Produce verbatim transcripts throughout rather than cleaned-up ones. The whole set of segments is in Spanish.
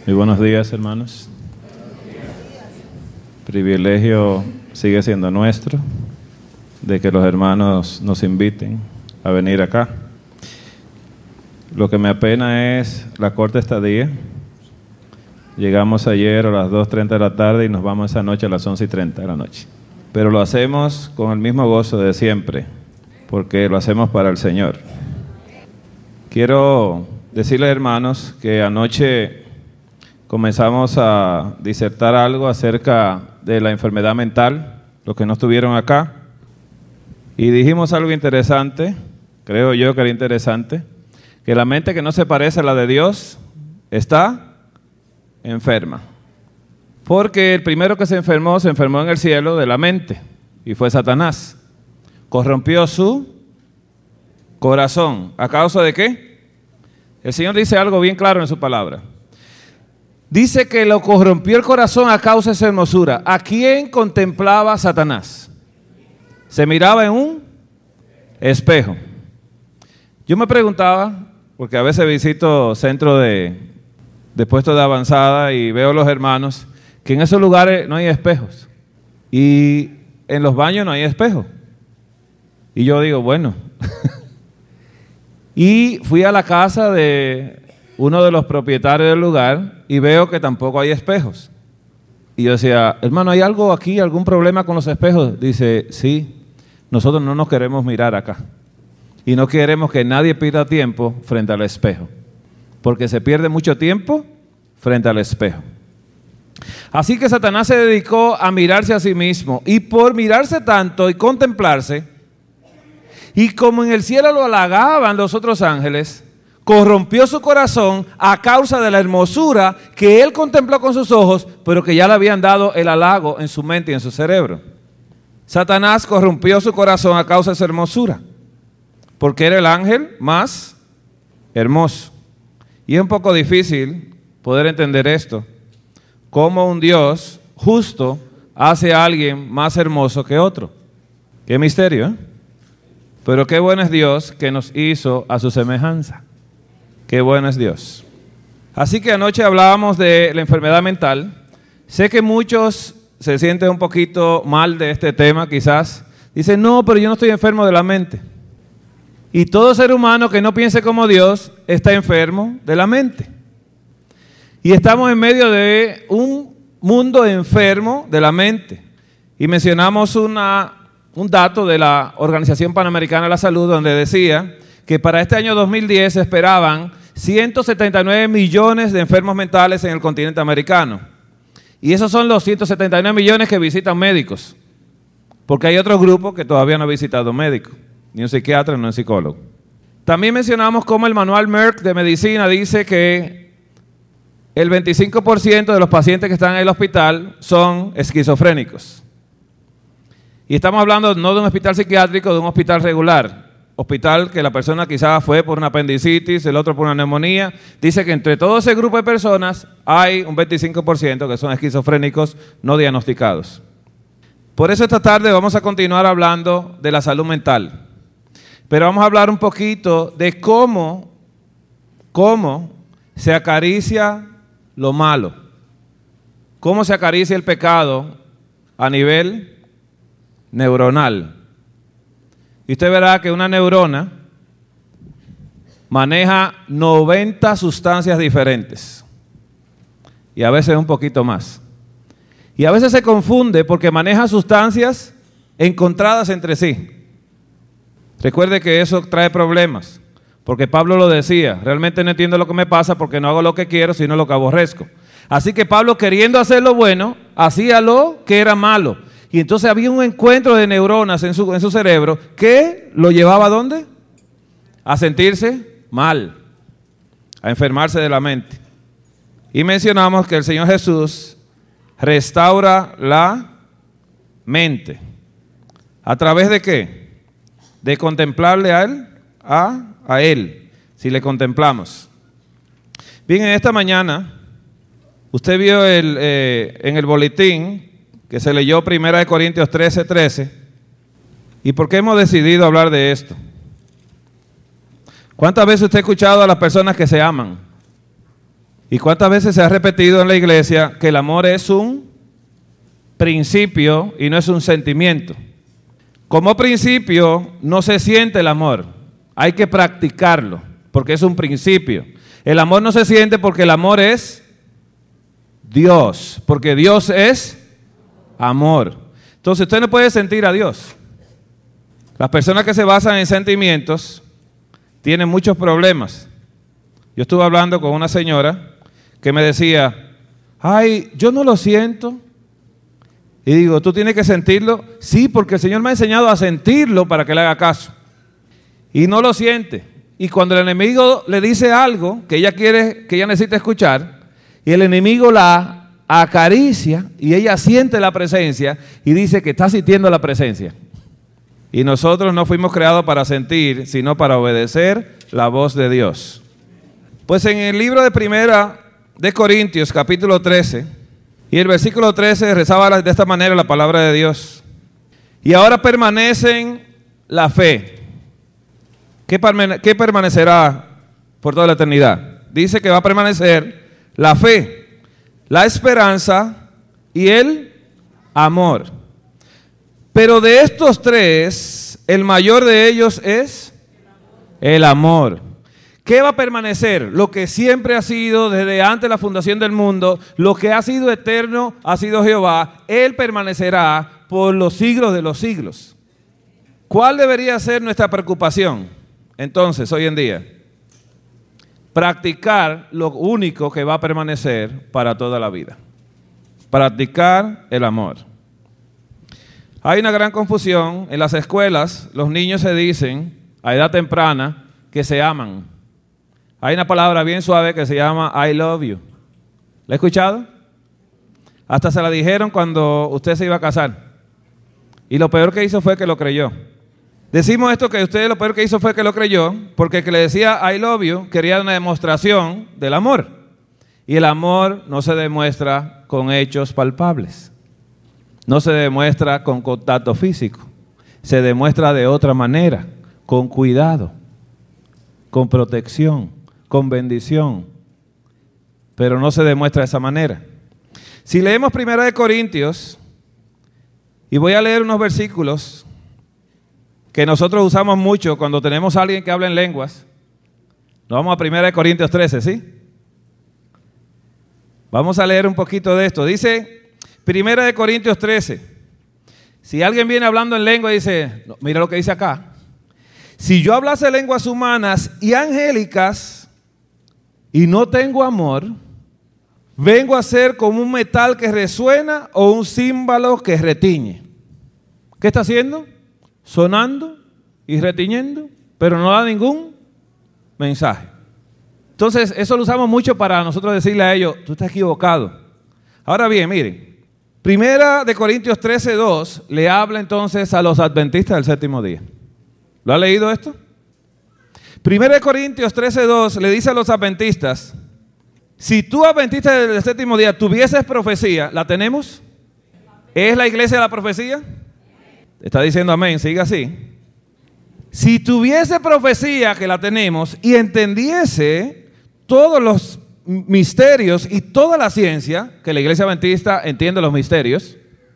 Muy buenos días, hermanos. Privilegio sigue siendo nuestro de que los hermanos nos inviten a venir acá. Lo que me apena es la corta estadía. Llegamos ayer a las dos y treinta de la tarde y nos vamos esa noche a las once y treinta de la noche. Pero lo hacemos con el mismo gozo de siempre, porque lo hacemos para el Señor. Quiero decirles, hermanos, que anoche comenzamos a disertar algo acerca de la enfermedad mental, los que no estuvieron acá, y dijimos algo interesante, creo yo que era interesante, que la mente que no se parece a la de Dios está enferma. Porque el primero que se enfermó, se enfermó en el cielo de la mente, y fue Satanás. Corrompió su corazón. ¿A causa de qué? El Señor dice algo bien claro en su palabra. Dice que lo corrompió el corazón a causa de su hermosura. ¿A quién contemplaba Satanás? Se miraba en un espejo. Yo me preguntaba, porque a veces visito centros de, de puestos de avanzada y veo a los hermanos, que en esos lugares no hay espejos. Y en los baños no hay espejos. Y yo digo, bueno. Y fui a la casa de uno de los propietarios del lugar y veo que tampoco hay espejos. Y yo decía, hermano, ¿hay algo aquí, algún problema con los espejos? Dice, sí, nosotros no nos queremos mirar acá. Y no queremos que nadie pierda tiempo frente al espejo. Porque se pierde mucho tiempo frente al espejo. Así que Satanás se dedicó a mirarse a sí mismo. Y por mirarse tanto y contemplarse, y como en el cielo lo halagaban los otros ángeles, corrompió su corazón a causa de la hermosura que él contempló con sus ojos, pero que ya le habían dado el halago en su mente y en su cerebro. Satanás corrompió su corazón a causa de su hermosura, porque era el ángel más hermoso. Y es un poco difícil poder entender esto, cómo un Dios justo hace a alguien más hermoso que otro. Qué misterio, ¿eh? Pero qué bueno es Dios que nos hizo a su semejanza. Qué bueno es Dios. Así que anoche hablábamos de la enfermedad mental. Sé que muchos se sienten un poquito mal de este tema, quizás. Dicen, no, pero yo no estoy enfermo de la mente. Y todo ser humano que no piense como Dios está enfermo de la mente. Y estamos en medio de un mundo enfermo de la mente. Y mencionamos una, un dato de la Organización Panamericana de la Salud donde decía que para este año dos mil diez se esperaban ciento setenta y nueve millones de enfermos mentales en el continente americano. Y esos son los ciento setenta y nueve millones que visitan médicos. Porque hay otros grupos que todavía no han visitado médicos, ni un psiquiatra, ni un psicólogo. También mencionamos cómo el manual Merck de medicina dice que el veinticinco por ciento de los pacientes que están en el hospital son esquizofrénicos. Y estamos hablando no de un hospital psiquiátrico, de un hospital regular. Hospital que la persona quizás fue por una apendicitis, el otro por una neumonía. Dice que entre todo ese grupo de personas hay un veinticinco por ciento que son esquizofrénicos no diagnosticados. Por eso esta tarde vamos a continuar hablando de la salud mental. Pero vamos a hablar un poquito de cómo, cómo se acaricia lo malo. Cómo se acaricia el pecado a nivel neuronal. Y usted verá que una neurona maneja noventa sustancias diferentes. Y a veces un poquito más. Y a veces se confunde porque maneja sustancias encontradas entre sí. Recuerde que eso trae problemas. Porque Pablo lo decía, realmente no entiendo lo que me pasa porque no hago lo que quiero, sino lo que aborrezco. Así que Pablo, queriendo hacer lo bueno, hacía lo que era malo. Y entonces había un encuentro de neuronas en su, en su cerebro que lo llevaba ¿a dónde? A sentirse mal, a enfermarse de la mente. Y mencionamos que el Señor Jesús restaura la mente. ¿A través de qué? De contemplarle a Él, a, a Él, si le contemplamos. Bien, en esta mañana, usted vio el, eh, en el boletín que se leyó Primera de Corintios trece, trece. ¿Y por qué hemos decidido hablar de esto? ¿Cuántas veces usted ha escuchado a las personas que se aman? ¿Y cuántas veces se ha repetido en la iglesia que el amor es un principio y no es un sentimiento? Como principio no se siente el amor, hay que practicarlo porque es un principio. El amor no se siente porque el amor es Dios, porque Dios es amor. Entonces usted no puede sentir a Dios. Las personas que se basan en sentimientos tienen muchos problemas. Yo estuve hablando con una señora que me decía, ay, yo no lo siento. Y digo, ¿tú tienes que sentirlo? Sí, porque el Señor me ha enseñado a sentirlo para que le haga caso. Y no lo siente. Y cuando el enemigo le dice algo que ella quiere, que ella necesita escuchar, y el enemigo la acaricia y ella siente la presencia y dice que está sintiendo la presencia. Y nosotros no fuimos creados para sentir, sino para obedecer la voz de Dios. Pues en el libro de Primera de Corintios, capítulo trece, y el versículo trece rezaba de esta manera la palabra de Dios. Y ahora permanecen la fe. ¿Qué, permane- qué permanecerá por toda la eternidad? Dice que va a permanecer la fe, la esperanza y el amor. Pero de estos tres, el mayor de ellos es el amor. ¿Qué va a permanecer? Lo que siempre ha sido desde antes de la fundación del mundo, lo que ha sido eterno ha sido Jehová. Él permanecerá por los siglos de los siglos. ¿Cuál debería ser nuestra preocupación entonces hoy en día? Practicar lo único que va a permanecer para toda la vida. Practicar el amor. Hay una gran confusión. En las escuelas los niños se dicen a edad temprana que se aman. Hay una palabra bien suave que se llama I love you. ¿La he escuchado? Hasta se la dijeron cuando usted se iba a casar. Y lo peor que hizo fue que lo creyó. Decimos esto que usted lo peor que hizo fue que lo creyó, porque el que le decía I love you quería una demostración del amor. Y el amor no se demuestra con hechos palpables. No se demuestra con contacto físico. Se demuestra de otra manera, con cuidado, con protección, con bendición, pero no se demuestra de esa manera. Si leemos Primera de Corintios, y voy a leer unos versículos que nosotros usamos mucho cuando tenemos a alguien que habla en lenguas. Nos vamos a Primera de Corintios trece, ¿sí? Vamos a leer un poquito de esto. Dice Primera de Corintios trece. Si alguien viene hablando en lengua y dice, no, mira lo que dice acá. Si yo hablase lenguas humanas y angélicas y no tengo amor, vengo a ser como un metal que resuena o un címbalo que retiñe. ¿Qué está haciendo? Sonando y retiñendo, pero no da ningún mensaje. Entonces, eso lo usamos mucho para nosotros decirle a ellos, tú estás equivocado. Ahora bien, miren, Primera de Corintios trece, dos le habla entonces a los adventistas del séptimo día. ¿Lo ha leído esto? Primera de Corintios trece, dos le dice a los adventistas, si tú adventista del séptimo día tuvieses profecía, ¿la tenemos? ¿Es la iglesia de la profecía? Está diciendo amén, siga así. Si tuviese profecía, que la tenemos, y entendiese todos los misterios y toda la ciencia, que la iglesia adventista entiende los misterios,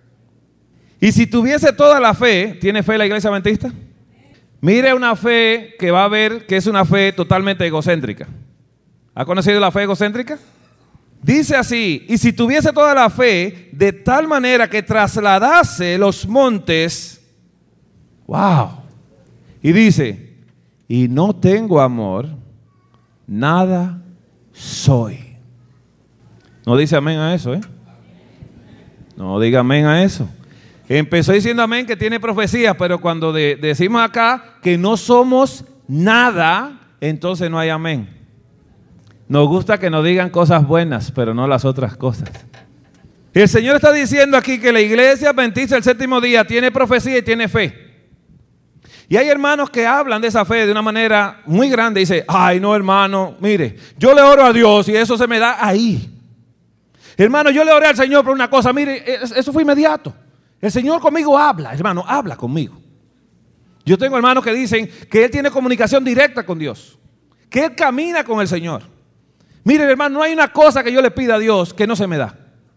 y si tuviese toda la fe, ¿tiene fe la iglesia adventista? Mire una fe que va a ver que es una fe totalmente egocéntrica. ¿Ha conocido la fe egocéntrica? Dice así, y si tuviese toda la fe de tal manera que trasladase los montes, wow, y dice, y no tengo amor, nada soy. No dice amén a eso, ¿eh? No diga amén a eso. Empezó diciendo amén que tiene profecía, pero cuando de, decimos acá que no somos nada, entonces no hay amén. Nos gusta que nos digan cosas buenas, pero no las otras cosas. El Señor está diciendo aquí que la iglesia adventista del séptimo día tiene profecía y tiene fe. Y hay hermanos que hablan de esa fe de una manera muy grande. Dice, ay no hermano, mire, yo le oro a Dios y eso se me da ahí. Hermano, yo le oré al Señor por una cosa, mire, eso fue inmediato. El Señor conmigo habla, hermano, habla conmigo. Yo tengo hermanos que dicen que él tiene comunicación directa con Dios, que él camina con el Señor. Mire, hermano, no hay una cosa que yo le pida a Dios que no se me da.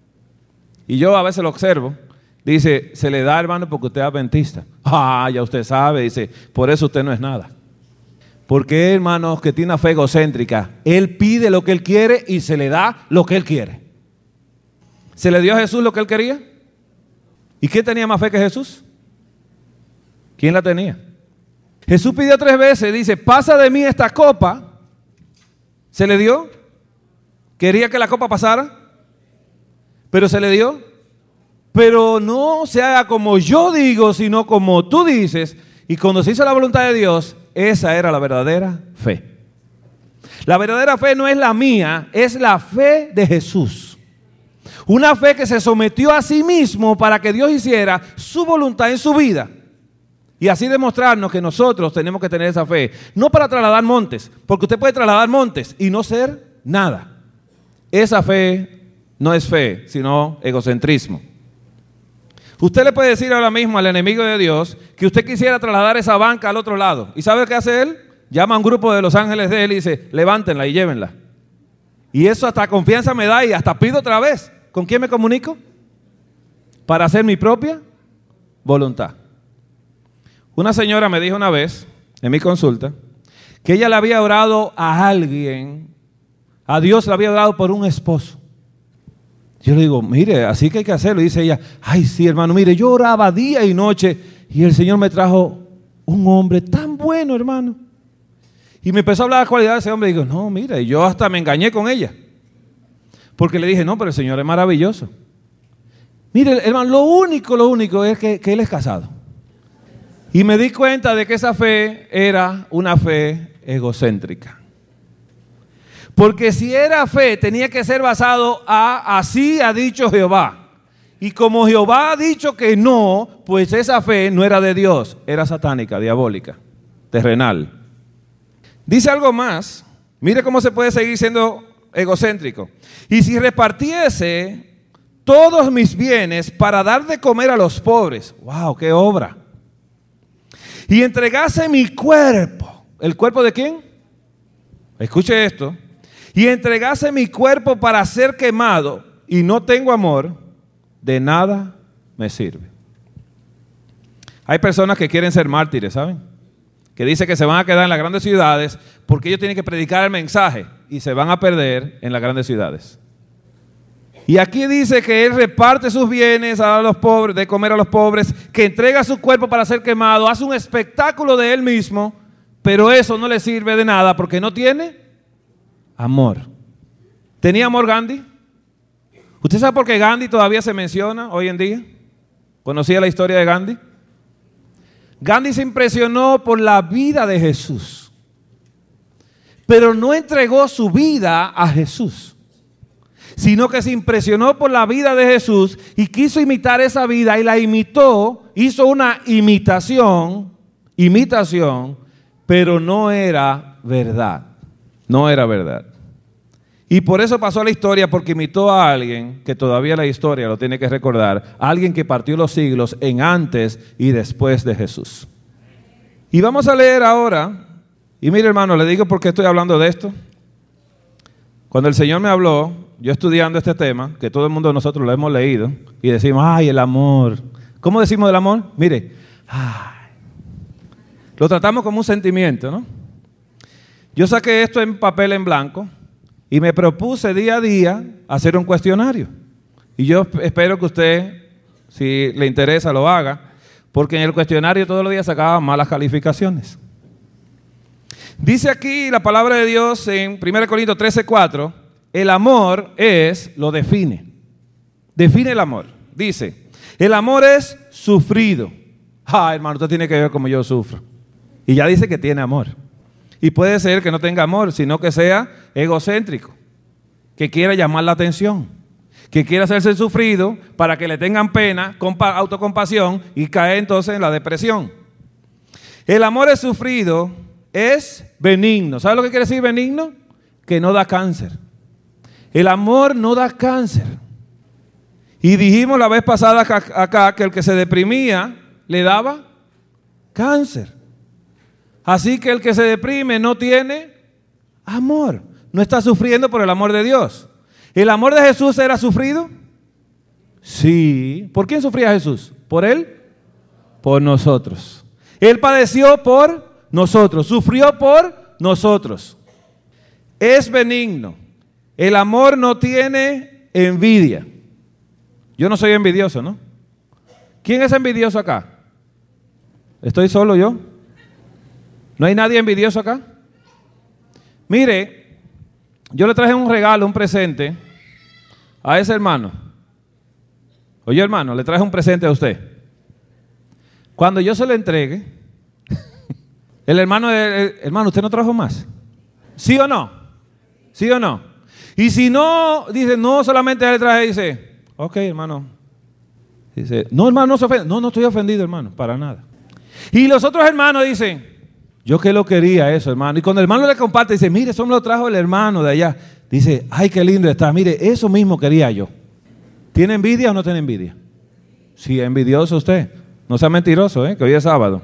Y yo a veces lo observo. Dice, se le da, hermano, porque usted es adventista. Ah, ya usted sabe, dice, por eso usted no es nada. Porque, hermanos, que tiene una fe egocéntrica, él pide lo que él quiere y se le da lo que él quiere. ¿Se le dio a Jesús lo que él quería? ¿Y quién tenía más fe que Jesús? ¿Quién la tenía? Jesús pidió tres veces, dice, pasa de mí esta copa. ¿Se le dio? ¿Quería que la copa pasara? ¿Pero se le dio? Pero no se haga como yo digo, sino como tú dices. Y cuando se hizo la voluntad de Dios, esa era la verdadera fe. La verdadera fe no es la mía, es la fe de Jesús. Una fe que se sometió a sí mismo para que Dios hiciera su voluntad en su vida. Y así demostrarnos que nosotros tenemos que tener esa fe. No para trasladar montes, porque usted puede trasladar montes y no ser nada. Esa fe no es fe, sino egocentrismo. Usted le puede decir ahora mismo al enemigo de Dios que usted quisiera trasladar esa banca al otro lado. ¿Y sabe qué hace él? Llama a un grupo de los ángeles de él y dice, levántenla y llévenla. Y eso hasta confianza me da y hasta pido otra vez. ¿Con quién me comunico? Para hacer mi propia voluntad. Una señora me dijo una vez, en mi consulta, que ella le había orado a alguien, a Dios le había orado por un esposo. Yo le digo, mire, así que hay que hacerlo. Y dice ella, ay sí hermano, mire, yo oraba día y noche y el Señor me trajo un hombre tan bueno, hermano. Y me empezó a hablar de las cualidades de ese hombre y digo, no, mire, yo hasta me engañé con ella. Porque le dije, no, pero el Señor es maravilloso. Mire, hermano, lo único, lo único es que, que él es casado. Y me di cuenta de que esa fe era una fe egocéntrica. Porque si era fe, tenía que ser basado a así ha dicho Jehová. Y como Jehová ha dicho que no, pues esa fe no era de Dios, era satánica, diabólica, terrenal. Dice algo más, mire cómo se puede seguir siendo egocéntrico. Y si repartiese todos mis bienes para dar de comer a los pobres, wow, qué obra. Y entregase mi cuerpo, ¿el cuerpo de quién? Escuche esto. Y entregase mi cuerpo para ser quemado y no tengo amor, de nada me sirve. Hay personas que quieren ser mártires, ¿saben? Que dicen que se van a quedar en las grandes ciudades porque ellos tienen que predicar el mensaje y se van a perder en las grandes ciudades. Y aquí dice que él reparte sus bienes a los pobres, de comer a los pobres, que entrega su cuerpo para ser quemado, hace un espectáculo de él mismo, pero eso no le sirve de nada porque no tiene amor. ¿Tenía amor Gandhi? ¿Usted sabe por qué Gandhi todavía se menciona hoy en día? ¿Conocía la historia de Gandhi? Gandhi se impresionó por la vida de Jesús, pero no entregó su vida a Jesús, sino que se impresionó por la vida de Jesús y quiso imitar esa vida y la imitó, hizo una imitación, imitación, pero no era verdad. No era verdad. Y por eso pasó a la historia, porque imitó a alguien que todavía la historia lo tiene que recordar, alguien que partió los siglos en antes y después de Jesús. Y vamos a leer ahora, y mire hermano, le digo por qué estoy hablando de esto. Cuando el Señor me habló, yo estudiando este tema, que todo el mundo de nosotros lo hemos leído, y decimos, ay, el amor. ¿Cómo decimos del amor? Mire, ay, lo tratamos como un sentimiento, ¿no? Yo saqué esto en papel en blanco y me propuse día a día hacer un cuestionario. Y yo espero que usted, si le interesa, lo haga, porque en el cuestionario todos los días sacaba malas calificaciones. Dice aquí la palabra de Dios en primera Corintios trece, cuatro, el amor es, lo define. Define el amor. Dice, el amor es sufrido. Ah, hermano, usted tiene que ver como yo sufro. Y ya dice que tiene amor. Y puede ser que no tenga amor, sino que sea egocéntrico, que quiera llamar la atención, que quiera hacerse sufrido para que le tengan pena, autocompasión y cae entonces en la depresión. El amor es sufrido, es benigno. ¿Sabe lo que quiere decir benigno? Que no da cáncer. El amor no da cáncer. Y dijimos la vez pasada acá, acá que el que se deprimía le daba cáncer. Así que el que se deprime no tiene amor. no está sufriendo por el amor de Dios. ¿El amor de Jesús era sufrido? Sí. ¿Por quién sufría Jesús? ¿Por él? Por nosotros. Él padeció por nosotros, sufrió por nosotros. Es benigno. El amor no tiene envidia. Yo no soy envidioso, ¿no? ¿Quién es envidioso acá? ¿Estoy solo yo? ¿No hay nadie envidioso acá? Mire, yo le traje un regalo, un presente a ese hermano. Oye, hermano, le traje un presente a usted. Cuando yo se lo entregue, el hermano, el, hermano, ¿usted no trajo más? ¿Sí o no? ¿Sí o no? Y si no, dice, no, solamente le traje, dice, ok, hermano. Dice, no, hermano, no se ofende. No, no estoy ofendido, hermano, para nada. Y los otros hermanos dicen, yo que lo quería eso, hermano. Y cuando el hermano le comparte, dice, mire, eso me lo trajo el hermano de allá. Dice, ay, qué lindo está. Mire, eso mismo quería yo. ¿Tiene envidia o no tiene envidia? Sí, envidioso usted. No sea mentiroso, ¿eh? Que hoy es sábado.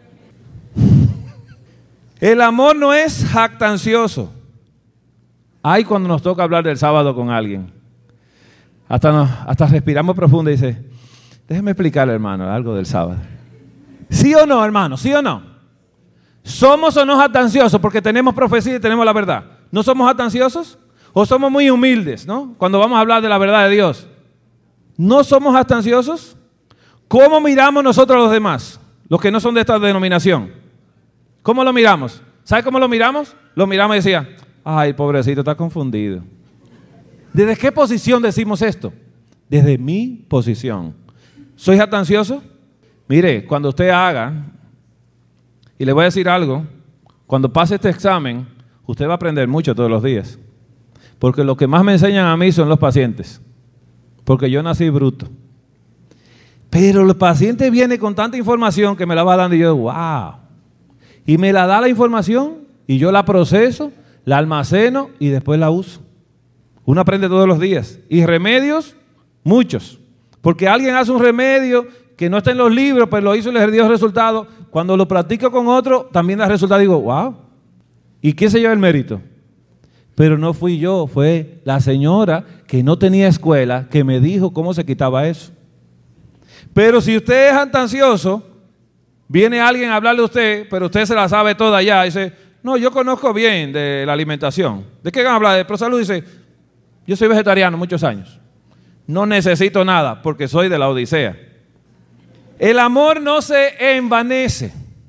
El amor no es jactancioso. Ay, cuando nos toca hablar del sábado con alguien. Hasta, nos, hasta respiramos profundo y dice, déjeme explicarle, hermano, algo del sábado. ¿Sí o no, hermano? ¿Sí o no? ¿Somos o no jactanciosos porque tenemos profecía y tenemos la verdad? ¿No somos jactanciosos? ¿O somos muy humildes, no? Cuando vamos a hablar de la verdad de Dios. ¿No somos jactanciosos? ¿Cómo miramos nosotros a los demás? Los que no son de esta denominación. ¿Cómo lo miramos? ¿Sabe cómo lo miramos? Lo miramos y decía, ay, pobrecito, está confundido. ¿Desde qué posición decimos esto? Desde mi posición. ¿Soy jactancioso? Mire, cuando usted haga, y le voy a decir algo, cuando pase este examen, usted va a aprender mucho todos los días. Porque lo que más me enseñan a mí son los pacientes. Porque yo nací bruto. Pero el paciente viene con tanta información que me la va dando y yo, wow. Y me la da la información y yo la proceso, la almaceno y después la uso. Uno aprende todos los días. Y remedios, muchos. Porque alguien hace un remedio que no está en los libros, pero lo hizo y le dio resultado. Cuando lo practico con otro, también da resultado. Digo, wow. ¿Y quién se lleva el mérito? Pero no fui yo, fue la señora que no tenía escuela que me dijo cómo se quitaba eso. Pero si usted es jactancioso, viene alguien a hablarle a usted, pero usted se la sabe toda ya. Dice, no, yo conozco bien de la alimentación. ¿De qué van a hablar? De ProSalud. Dice, yo soy vegetariano muchos años. No necesito nada porque soy de la Odisea. El amor no se envanece.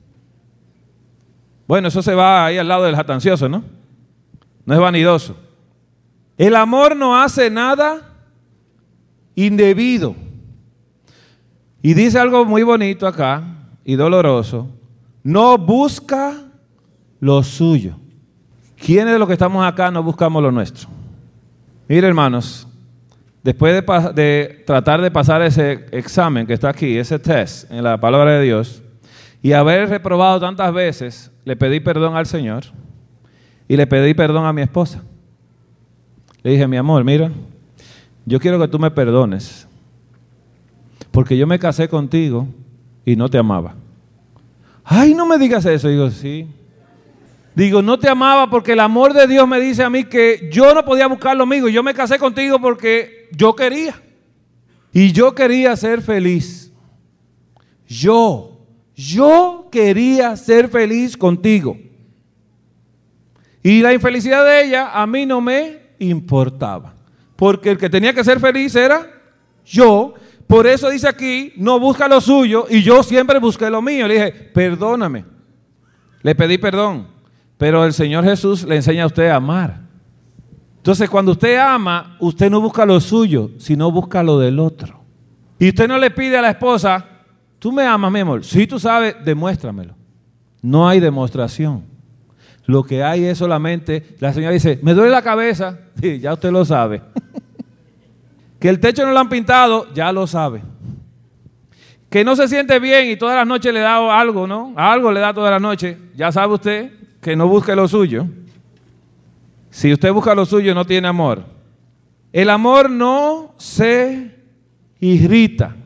Bueno, eso se va ahí al lado del jactancioso, ¿no? No es vanidoso. El amor no hace nada indebido. Y dice algo muy bonito acá y doloroso. No busca lo suyo. ¿Quiénes de los que estamos acá no buscamos lo nuestro? Mire, hermanos, después de, de tratar de pasar ese examen que está aquí, ese test en la palabra de Dios, y haber reprobado tantas veces, le pedí perdón al Señor y le pedí perdón a mi esposa. Le dije, mi amor, mira, yo quiero que tú me perdones, porque yo me casé contigo y no te amaba. Ay, no me digas eso. Digo, sí. Digo, no te amaba porque el amor de Dios me dice a mí que yo no podía buscar lo mío. Yo me casé contigo porque yo quería. Y yo quería ser feliz. Yo, yo quería ser feliz contigo. Y la infelicidad de ella a mí no me importaba. Porque el que tenía que ser feliz era yo. Por eso dice aquí, no busca lo suyo y yo siempre busqué lo mío. Le dije, perdóname. Le pedí perdón. Pero el Señor Jesús le enseña a usted a amar. Entonces, cuando usted ama, usted no busca lo suyo, sino busca lo del otro. Y usted no le pide a la esposa, ¿tú me amas, mi amor? Si tú sabes, demuéstramelo. No hay demostración. Lo que hay es solamente, la señora dice, me duele la cabeza. Sí, ya usted lo sabe. Que el techo no lo han pintado, ya lo sabe. Que no se siente bien y todas las noches le da algo, ¿no? Algo le da todas las noches, ya sabe usted que no busque lo suyo. Si usted busca lo suyo, no tiene amor. El amor no se irrita.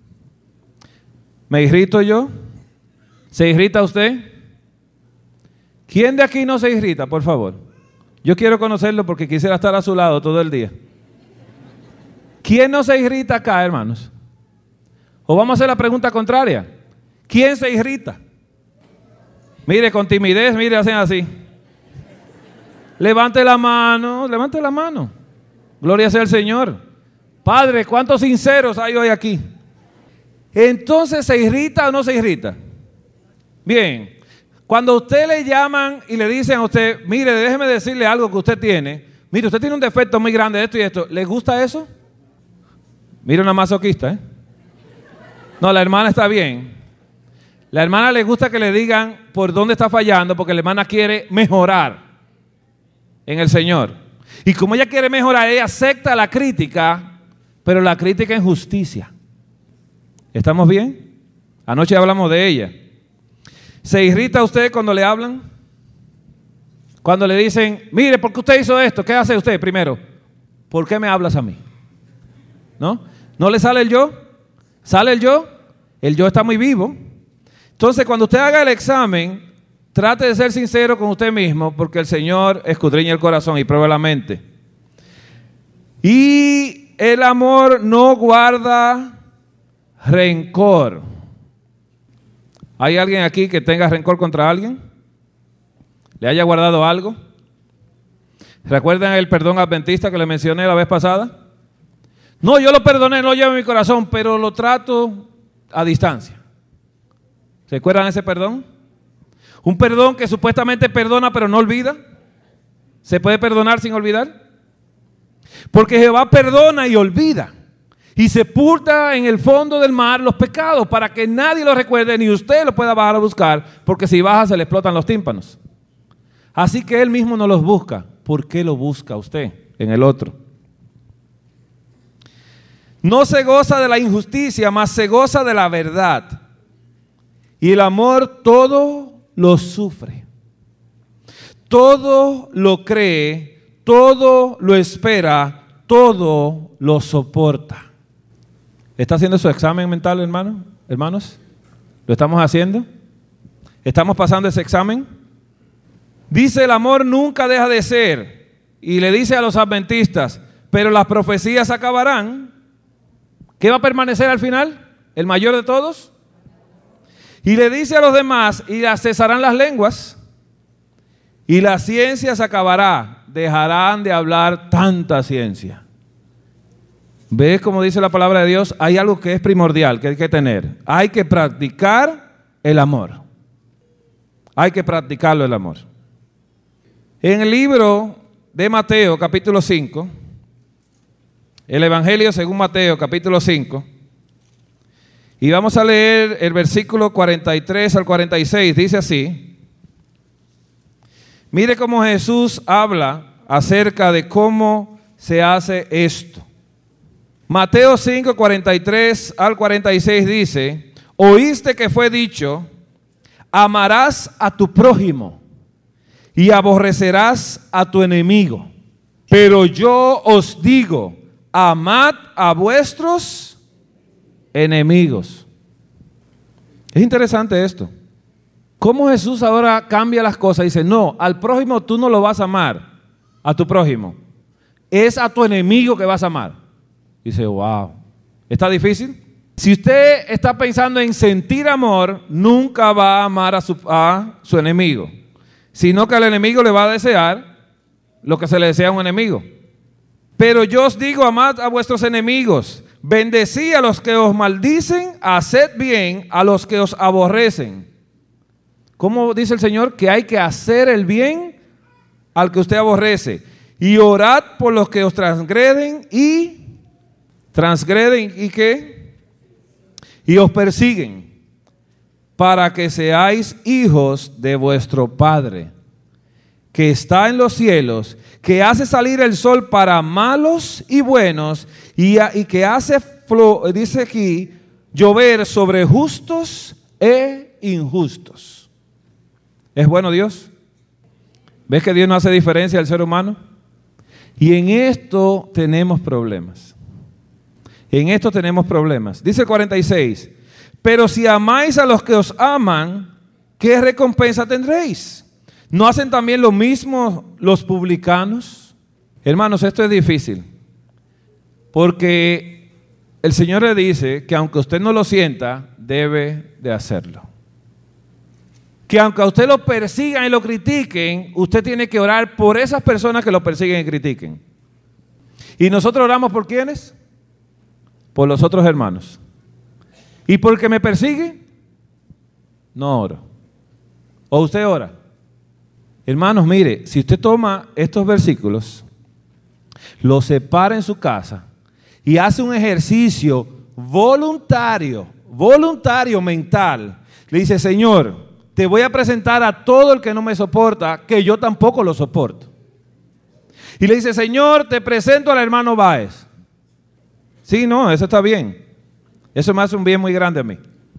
¿Me irrito yo? ¿Se irrita usted? ¿Quién de aquí no se irrita, por favor? Yo quiero conocerlo porque quisiera estar a su lado todo el día. ¿Quién no se irrita acá, hermanos? O vamos a hacer la pregunta contraria. ¿Quién se irrita? Mire, con timidez, mire, hacen así. Levante la mano, levante la mano. Gloria sea al Señor. Padre, ¿cuántos sinceros hay hoy aquí? Entonces, ¿se irrita o no se irrita? Bien, cuando a usted le llaman y le dicen a usted, mire, déjeme decirle algo que usted tiene. Mire, usted tiene un defecto muy grande de esto y esto. ¿Le gusta eso? Mire, una masoquista, ¿eh? No, la hermana está bien. La hermana le gusta que le digan por dónde está fallando porque la hermana quiere mejorar en el Señor. Y como ella quiere mejorar, ella acepta la crítica, pero la crítica en justicia. ¿Estamos bien? Anoche hablamos de ella. ¿Se irrita usted cuando le hablan? Cuando le dicen, mire, ¿por qué usted hizo esto? ¿Qué hace usted primero? ¿Por qué me hablas a mí? ¿No? ¿No le sale el yo? ¿Sale el yo? El yo está muy vivo. Entonces, cuando usted haga el examen, trate de ser sincero con usted mismo, porque el Señor escudriña el corazón y prueba la mente. Y el amor no guarda rencor. ¿Hay alguien aquí que tenga rencor contra alguien? ¿Le haya guardado algo? ¿Recuerdan el perdón adventista que le mencioné la vez pasada? No, yo lo perdoné, lo llevo en mi corazón, pero lo trato a distancia. ¿Se acuerdan de ese perdón? Un perdón que supuestamente perdona pero no olvida. ¿Se puede perdonar sin olvidar? Porque Jehová perdona y olvida y sepulta en el fondo del mar los pecados para que nadie los recuerde ni usted lo pueda bajar a buscar, porque si baja se le explotan los tímpanos. Así que Él mismo no los busca. ¿Por qué lo busca usted en el otro? No se goza de la injusticia, mas se goza de la verdad. Y el amor todo lo sufre, todo lo cree, todo lo espera, todo lo soporta. ¿Está haciendo su examen mental, hermano? Hermanos? ¿Lo estamos haciendo? ¿Estamos pasando ese examen? Dice, el amor nunca deja de ser. Y le dice a los adventistas, pero las profecías acabarán. ¿Qué va a permanecer al final? ¿El mayor de todos? Y le dice a los demás, y cesarán las lenguas, y la ciencia se acabará, dejarán de hablar tanta ciencia. ¿Ves cómo dice la palabra de Dios? Hay algo que es primordial, que hay que tener. Hay que practicar el amor. Hay que practicarlo el amor. En el libro de Mateo, capítulo cinco, el Evangelio según Mateo, capítulo cinco, y vamos a leer el versículo cuarenta y tres al cuarenta y seis, dice así. Mire cómo Jesús habla acerca de cómo se hace esto. Mateo cinco, cuarenta y tres al cuarenta y seis dice, oíste que fue dicho, amarás a tu prójimo y aborrecerás a tu enemigo. Pero yo os digo, amad a vuestros enemigos. Es interesante esto. ¿Cómo Jesús ahora cambia las cosas? Dice, no, al prójimo tú no lo vas a amar, a tu prójimo. Es a tu enemigo que vas a amar. Dice, wow, ¿está difícil? Si usted está pensando en sentir amor, nunca va a amar a su, a su enemigo, sino que al enemigo le va a desear lo que se le desea a un enemigo. Pero yo os digo, amad a vuestros enemigos, bendecí a los que os maldicen, haced bien a los que os aborrecen. ¿Cómo dice el Señor? Que hay que hacer el bien al que usted aborrece. Y orad por los que os transgreden y transgreden y qué? Y os persiguen, para que seáis hijos de vuestro Padre, que está en los cielos, que hace salir el sol para malos y buenos, y, y que hace, dice aquí, llover sobre justos e injustos. ¿Es bueno Dios? ¿Ves que Dios no hace diferencia al ser humano? Y en esto tenemos problemas. En esto tenemos problemas. Dice el cuarenta y seis, pero si amáis a los que os aman, ¿qué recompensa tendréis? ¿No hacen también lo mismo los publicanos? Hermanos, esto es difícil, porque el Señor le dice que aunque usted no lo sienta, debe de hacerlo. Que aunque a usted lo persigan y lo critiquen, usted tiene que orar por esas personas que lo persiguen y critiquen. ¿Y nosotros oramos por quiénes? Por los otros hermanos. ¿Y por el que me persigue? No oro. ¿O usted ora? Hermanos, mire, si usted toma estos versículos, los separa en su casa y hace un ejercicio voluntario, voluntario mental, le dice, Señor, te voy a presentar a todo el que no me soporta, que yo tampoco lo soporto. Y le dice, Señor, te presento al hermano Báez. Sí, no, eso está bien. Eso me hace un bien muy grande a mí.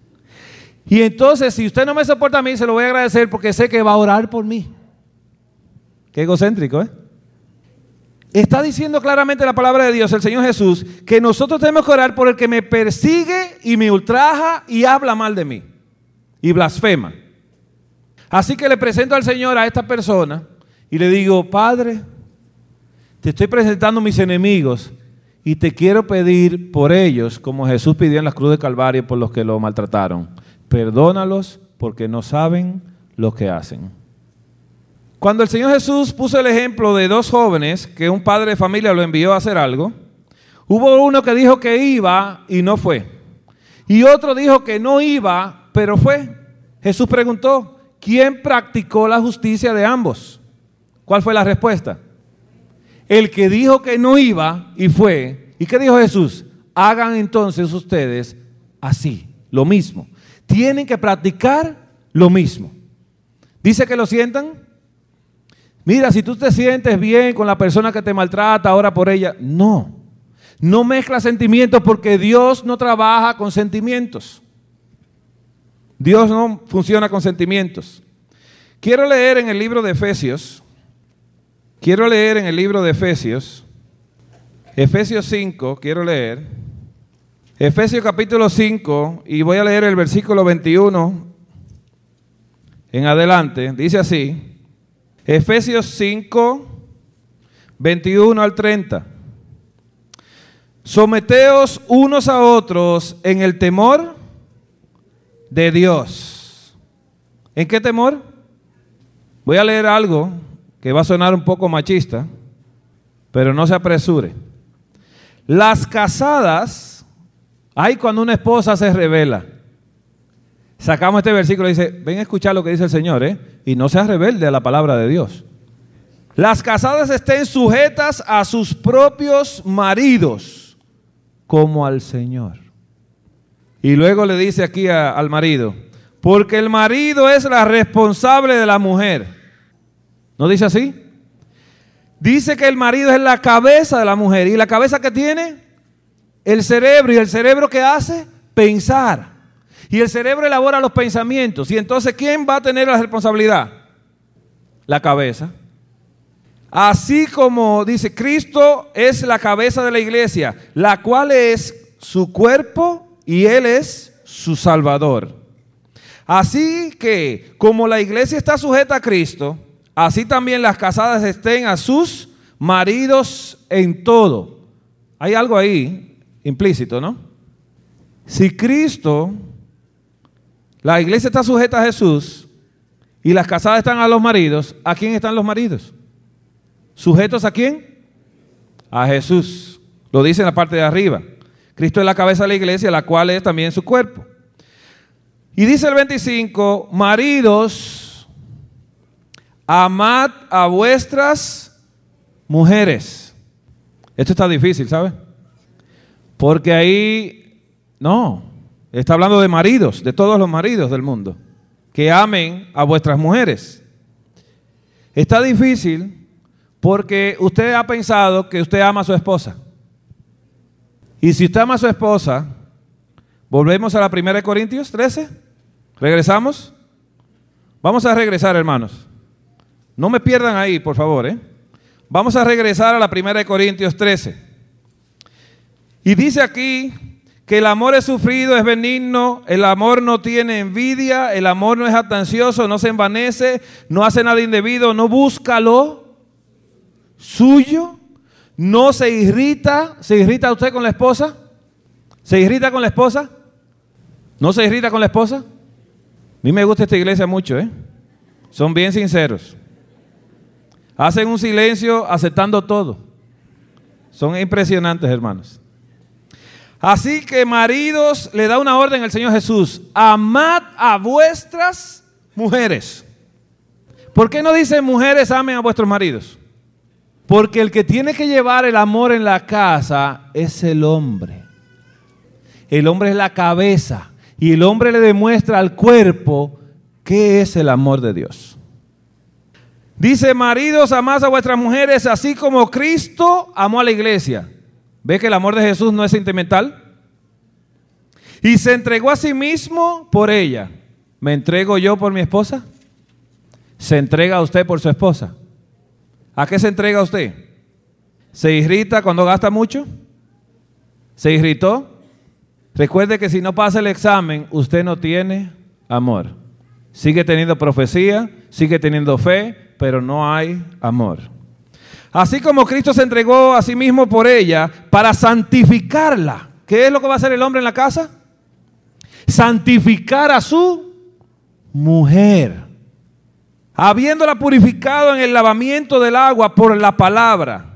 Y entonces, si usted no me soporta a mí, se lo voy a agradecer porque sé que va a orar por mí. Qué egocéntrico, ¿eh? Está diciendo claramente la palabra de Dios, el Señor Jesús, que nosotros tenemos que orar por el que me persigue y me ultraja y habla mal de mí y blasfema. Así que le presento al Señor a esta persona y le digo, Padre, te estoy presentando mis enemigos y te quiero pedir por ellos, como Jesús pidió en la cruz de Calvario por los que lo maltrataron. Perdónalos porque no saben lo que hacen. Cuando el Señor Jesús puso el ejemplo de dos jóvenes que un padre de familia lo envió a hacer algo, hubo uno que dijo que iba y no fue. Y otro dijo que no iba, pero fue. Jesús preguntó, ¿quién practicó la justicia de ambos? ¿Cuál fue la respuesta? El que dijo que no iba y fue. ¿Y qué dijo Jesús? Hagan entonces ustedes así, lo mismo. Tienen que practicar lo mismo. Dice que lo sientan. Mira, si tú te sientes bien con la persona que te maltrata, ora por ella. No, no mezcla sentimientos porque Dios no trabaja con sentimientos. Dios no funciona con sentimientos. Quiero leer en el libro de Efesios, quiero leer en el libro de Efesios, Efesios cinco, quiero leer, Efesios capítulo cinco, y voy a leer el versículo veintiuno en adelante, dice así. Efesios cinco, veintiuno al treinta. Someteos unos a otros en el temor de Dios. ¿En qué temor? Voy a leer algo que va a sonar un poco machista, pero no se apresure. Las casadas, ay, cuando una esposa se revela. Sacamos este versículo y dice, ven a escuchar lo que dice el Señor, ¿eh? Y no seas rebelde a la palabra de Dios. Las casadas estén sujetas a sus propios maridos, como al Señor. Y luego le dice aquí a, al marido, porque el marido es la responsable de la mujer. ¿No dice así? Dice que el marido es la cabeza de la mujer. ¿Y la cabeza que tiene? El cerebro. ¿Y el cerebro qué hace? Pensar. Y el cerebro elabora los pensamientos. Y entonces, ¿quién va a tener la responsabilidad? La cabeza. Así como dice, Cristo es la cabeza de la iglesia, la cual es su cuerpo y Él es su Salvador. Así que, como la iglesia está sujeta a Cristo, así también las casadas estén a sus maridos en todo. Hay algo ahí implícito, ¿no? Si Cristo... La iglesia está sujeta a Jesús y las casadas están a los maridos. ¿A quién están los maridos? ¿Sujetos a quién? A Jesús. Lo dice en la parte de arriba. Cristo es la cabeza de la iglesia, la cual es también su cuerpo. Y dice el veinticinco, maridos, amad a vuestras mujeres. Esto está difícil, ¿sabe? Porque ahí, no... Está hablando de maridos, de todos los maridos del mundo, que amen a vuestras mujeres. Está difícil porque usted ha pensado que usted ama a su esposa. Y si usted ama a su esposa, volvemos a la primera de Corintios trece. ¿Regresamos? Vamos a regresar, hermanos. No me pierdan ahí, por favor, ¿eh? Vamos a regresar a la primera de Corintios trece. Y dice aquí que el amor es sufrido, es benigno, el amor no tiene envidia, el amor no es jactancioso, no se envanece, no hace nada indebido, no busca lo suyo, no se irrita. ¿Se irrita usted con la esposa? ¿Se irrita con la esposa? ¿No se irrita con la esposa? A mí me gusta esta iglesia mucho, ¿eh? Son bien sinceros. Hacen un silencio aceptando todo. Son impresionantes, hermanos. Así que, maridos, le da una orden al Señor Jesús: amad a vuestras mujeres. ¿Por qué no dice mujeres amen a vuestros maridos? Porque el que tiene que llevar el amor en la casa es el hombre. El hombre es la cabeza y el hombre le demuestra al cuerpo qué es el amor de Dios. Dice: maridos, amad a vuestras mujeres así como Cristo amó a la iglesia. ¿Ve que el amor de Jesús no es sentimental? Y se entregó a sí mismo por ella. ¿Me entrego yo por mi esposa? ¿Se entrega usted por su esposa? ¿A qué se entrega usted? ¿Se irrita cuando gasta mucho? ¿Se irritó? Recuerde que si no pasa el examen, usted no tiene amor. Sigue teniendo profecía, sigue teniendo fe, pero no hay amor. Así como Cristo se entregó a sí mismo por ella para santificarla. ¿Qué es lo que va a hacer el hombre en la casa? Santificar a su mujer, habiéndola purificado en el lavamiento del agua por la palabra.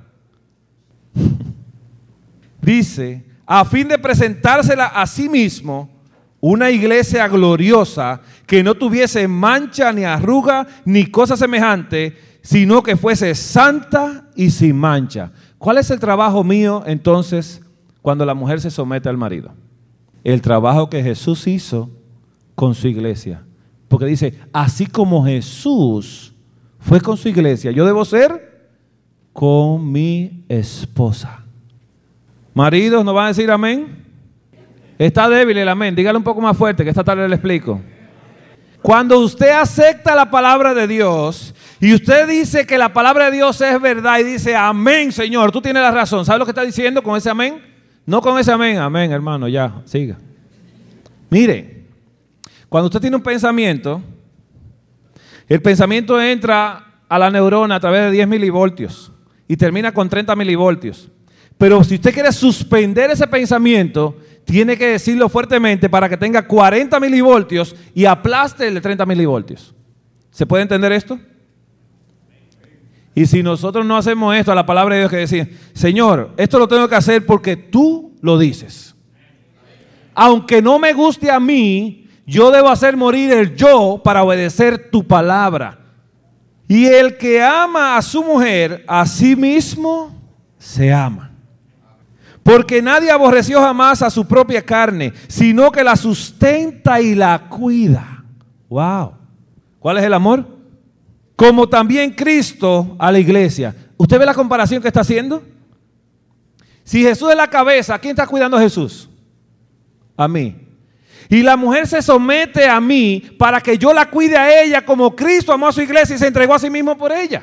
Dice, a fin de presentársela a sí mismo una iglesia gloriosa, que no tuviese mancha ni arruga ni cosa semejante, sino que fuese santa y sin mancha. ¿Cuál es el trabajo mío entonces cuando la mujer se somete al marido? El trabajo que Jesús hizo con su iglesia. Porque dice, así como Jesús fue con su iglesia, yo debo ser con mi esposa. Maridos, ¿no van a decir amén? Está débil el amén. Dígale un poco más fuerte, que esta tarde le explico. Cuando usted acepta la palabra de Dios y usted dice que la palabra de Dios es verdad y dice, amén, Señor, tú tienes la razón. ¿Sabes lo que está diciendo con ese amén? No con ese amén. Amén, hermano, ya, siga. Mire, cuando usted tiene un pensamiento, el pensamiento entra a la neurona a través de diez milivoltios y termina con treinta milivoltios. Pero si usted quiere suspender ese pensamiento, tiene que decirlo fuertemente para que tenga cuarenta milivoltios y aplaste el de treinta milivoltios. ¿Se puede entender esto? Y si nosotros no hacemos esto a la palabra de Dios, que decía, Señor, esto lo tengo que hacer porque tú lo dices. Aunque no me guste a mí, yo debo hacer morir el yo para obedecer tu palabra. Y el que ama a su mujer, a sí mismo se ama. Porque nadie aborreció jamás a su propia carne, sino que la sustenta y la cuida. Wow. ¿Cuál es el amor? Como también Cristo a la iglesia. ¿Usted ve la comparación que está haciendo? Si Jesús es la cabeza, ¿quién está cuidando a Jesús? A mí. Y la mujer se somete a mí para que yo la cuide a ella como Cristo amó a su iglesia y se entregó a sí mismo por ella.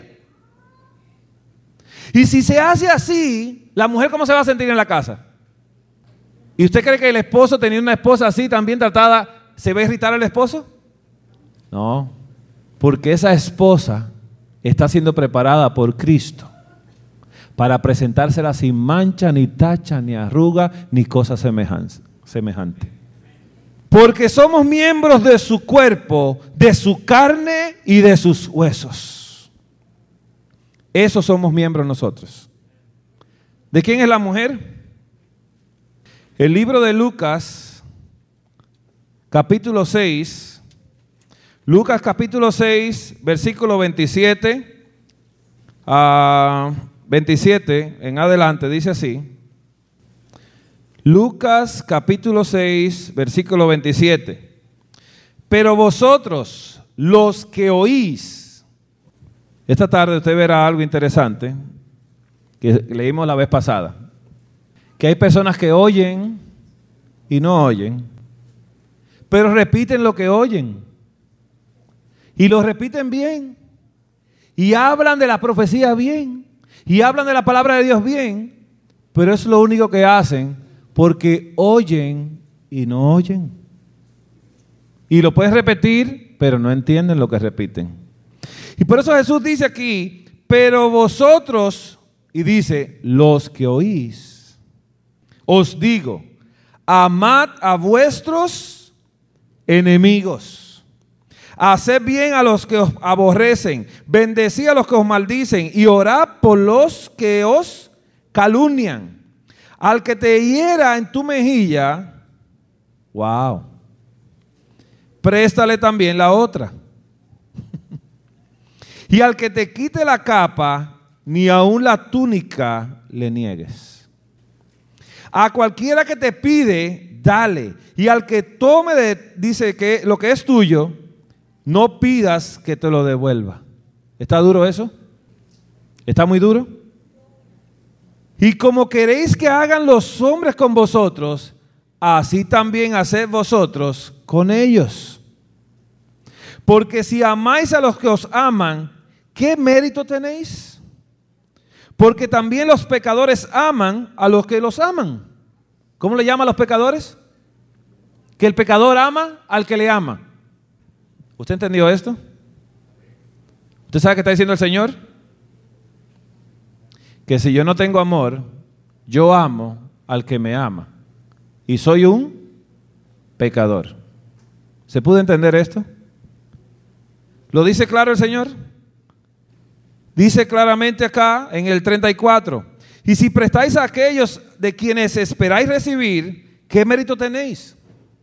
Y si se hace así, ¿la mujer cómo se va a sentir en la casa? ¿Y usted cree que el esposo, teniendo una esposa así tan bien tratada, se va a irritar al esposo? No, porque esa esposa está siendo preparada por Cristo para presentársela sin mancha, ni tacha, ni arruga, ni cosa semejante. Porque somos miembros de su cuerpo, de su carne y de sus huesos. Esos somos miembros nosotros. ¿De quién es la mujer? El libro de Lucas, capítulo seis, Lucas capítulo seis, versículo veintisiete a veintisiete en adelante, dice así. Lucas capítulo seis, versículo veintisiete. Pero vosotros, los que oís. Esta tarde usted verá algo interesante que leímos la vez pasada. Que hay personas que oyen y no oyen, pero repiten lo que oyen. Y lo repiten bien. Y hablan de la profecía bien. Y hablan de la palabra de Dios bien. Pero es lo único que hacen porque oyen y no oyen. Y lo puedes repetir, pero no entienden lo que repiten. Y por eso Jesús dice aquí, pero vosotros, y dice, los que oís, os digo, amad a vuestros enemigos, haced bien a los que os aborrecen, bendecid a los que os maldicen y orad por los que os calumnian. Al que te hiera en tu mejilla, wow, préstale también la otra. Y al que te quite la capa, ni aun la túnica le niegues. A cualquiera que te pide, dale. Y al que tome, de, dice que lo que es tuyo, no pidas que te lo devuelva. ¿Está duro eso? ¿Está muy duro? Y como queréis que hagan los hombres con vosotros, así también haced vosotros con ellos. Porque si amáis a los que os aman, ¿qué mérito tenéis? Porque también los pecadores aman a los que los aman. ¿Cómo le llaman a los pecadores? Que el pecador ama al que le ama. ¿Usted entendió esto? ¿Usted sabe qué está diciendo el Señor? Que si yo no tengo amor, yo amo al que me ama. Y soy un pecador. ¿Se pudo entender esto? ¿Lo dice claro el Señor? Dice claramente acá en el treinta y cuatro. Y si prestáis a aquellos de quienes esperáis recibir, ¿qué mérito tenéis?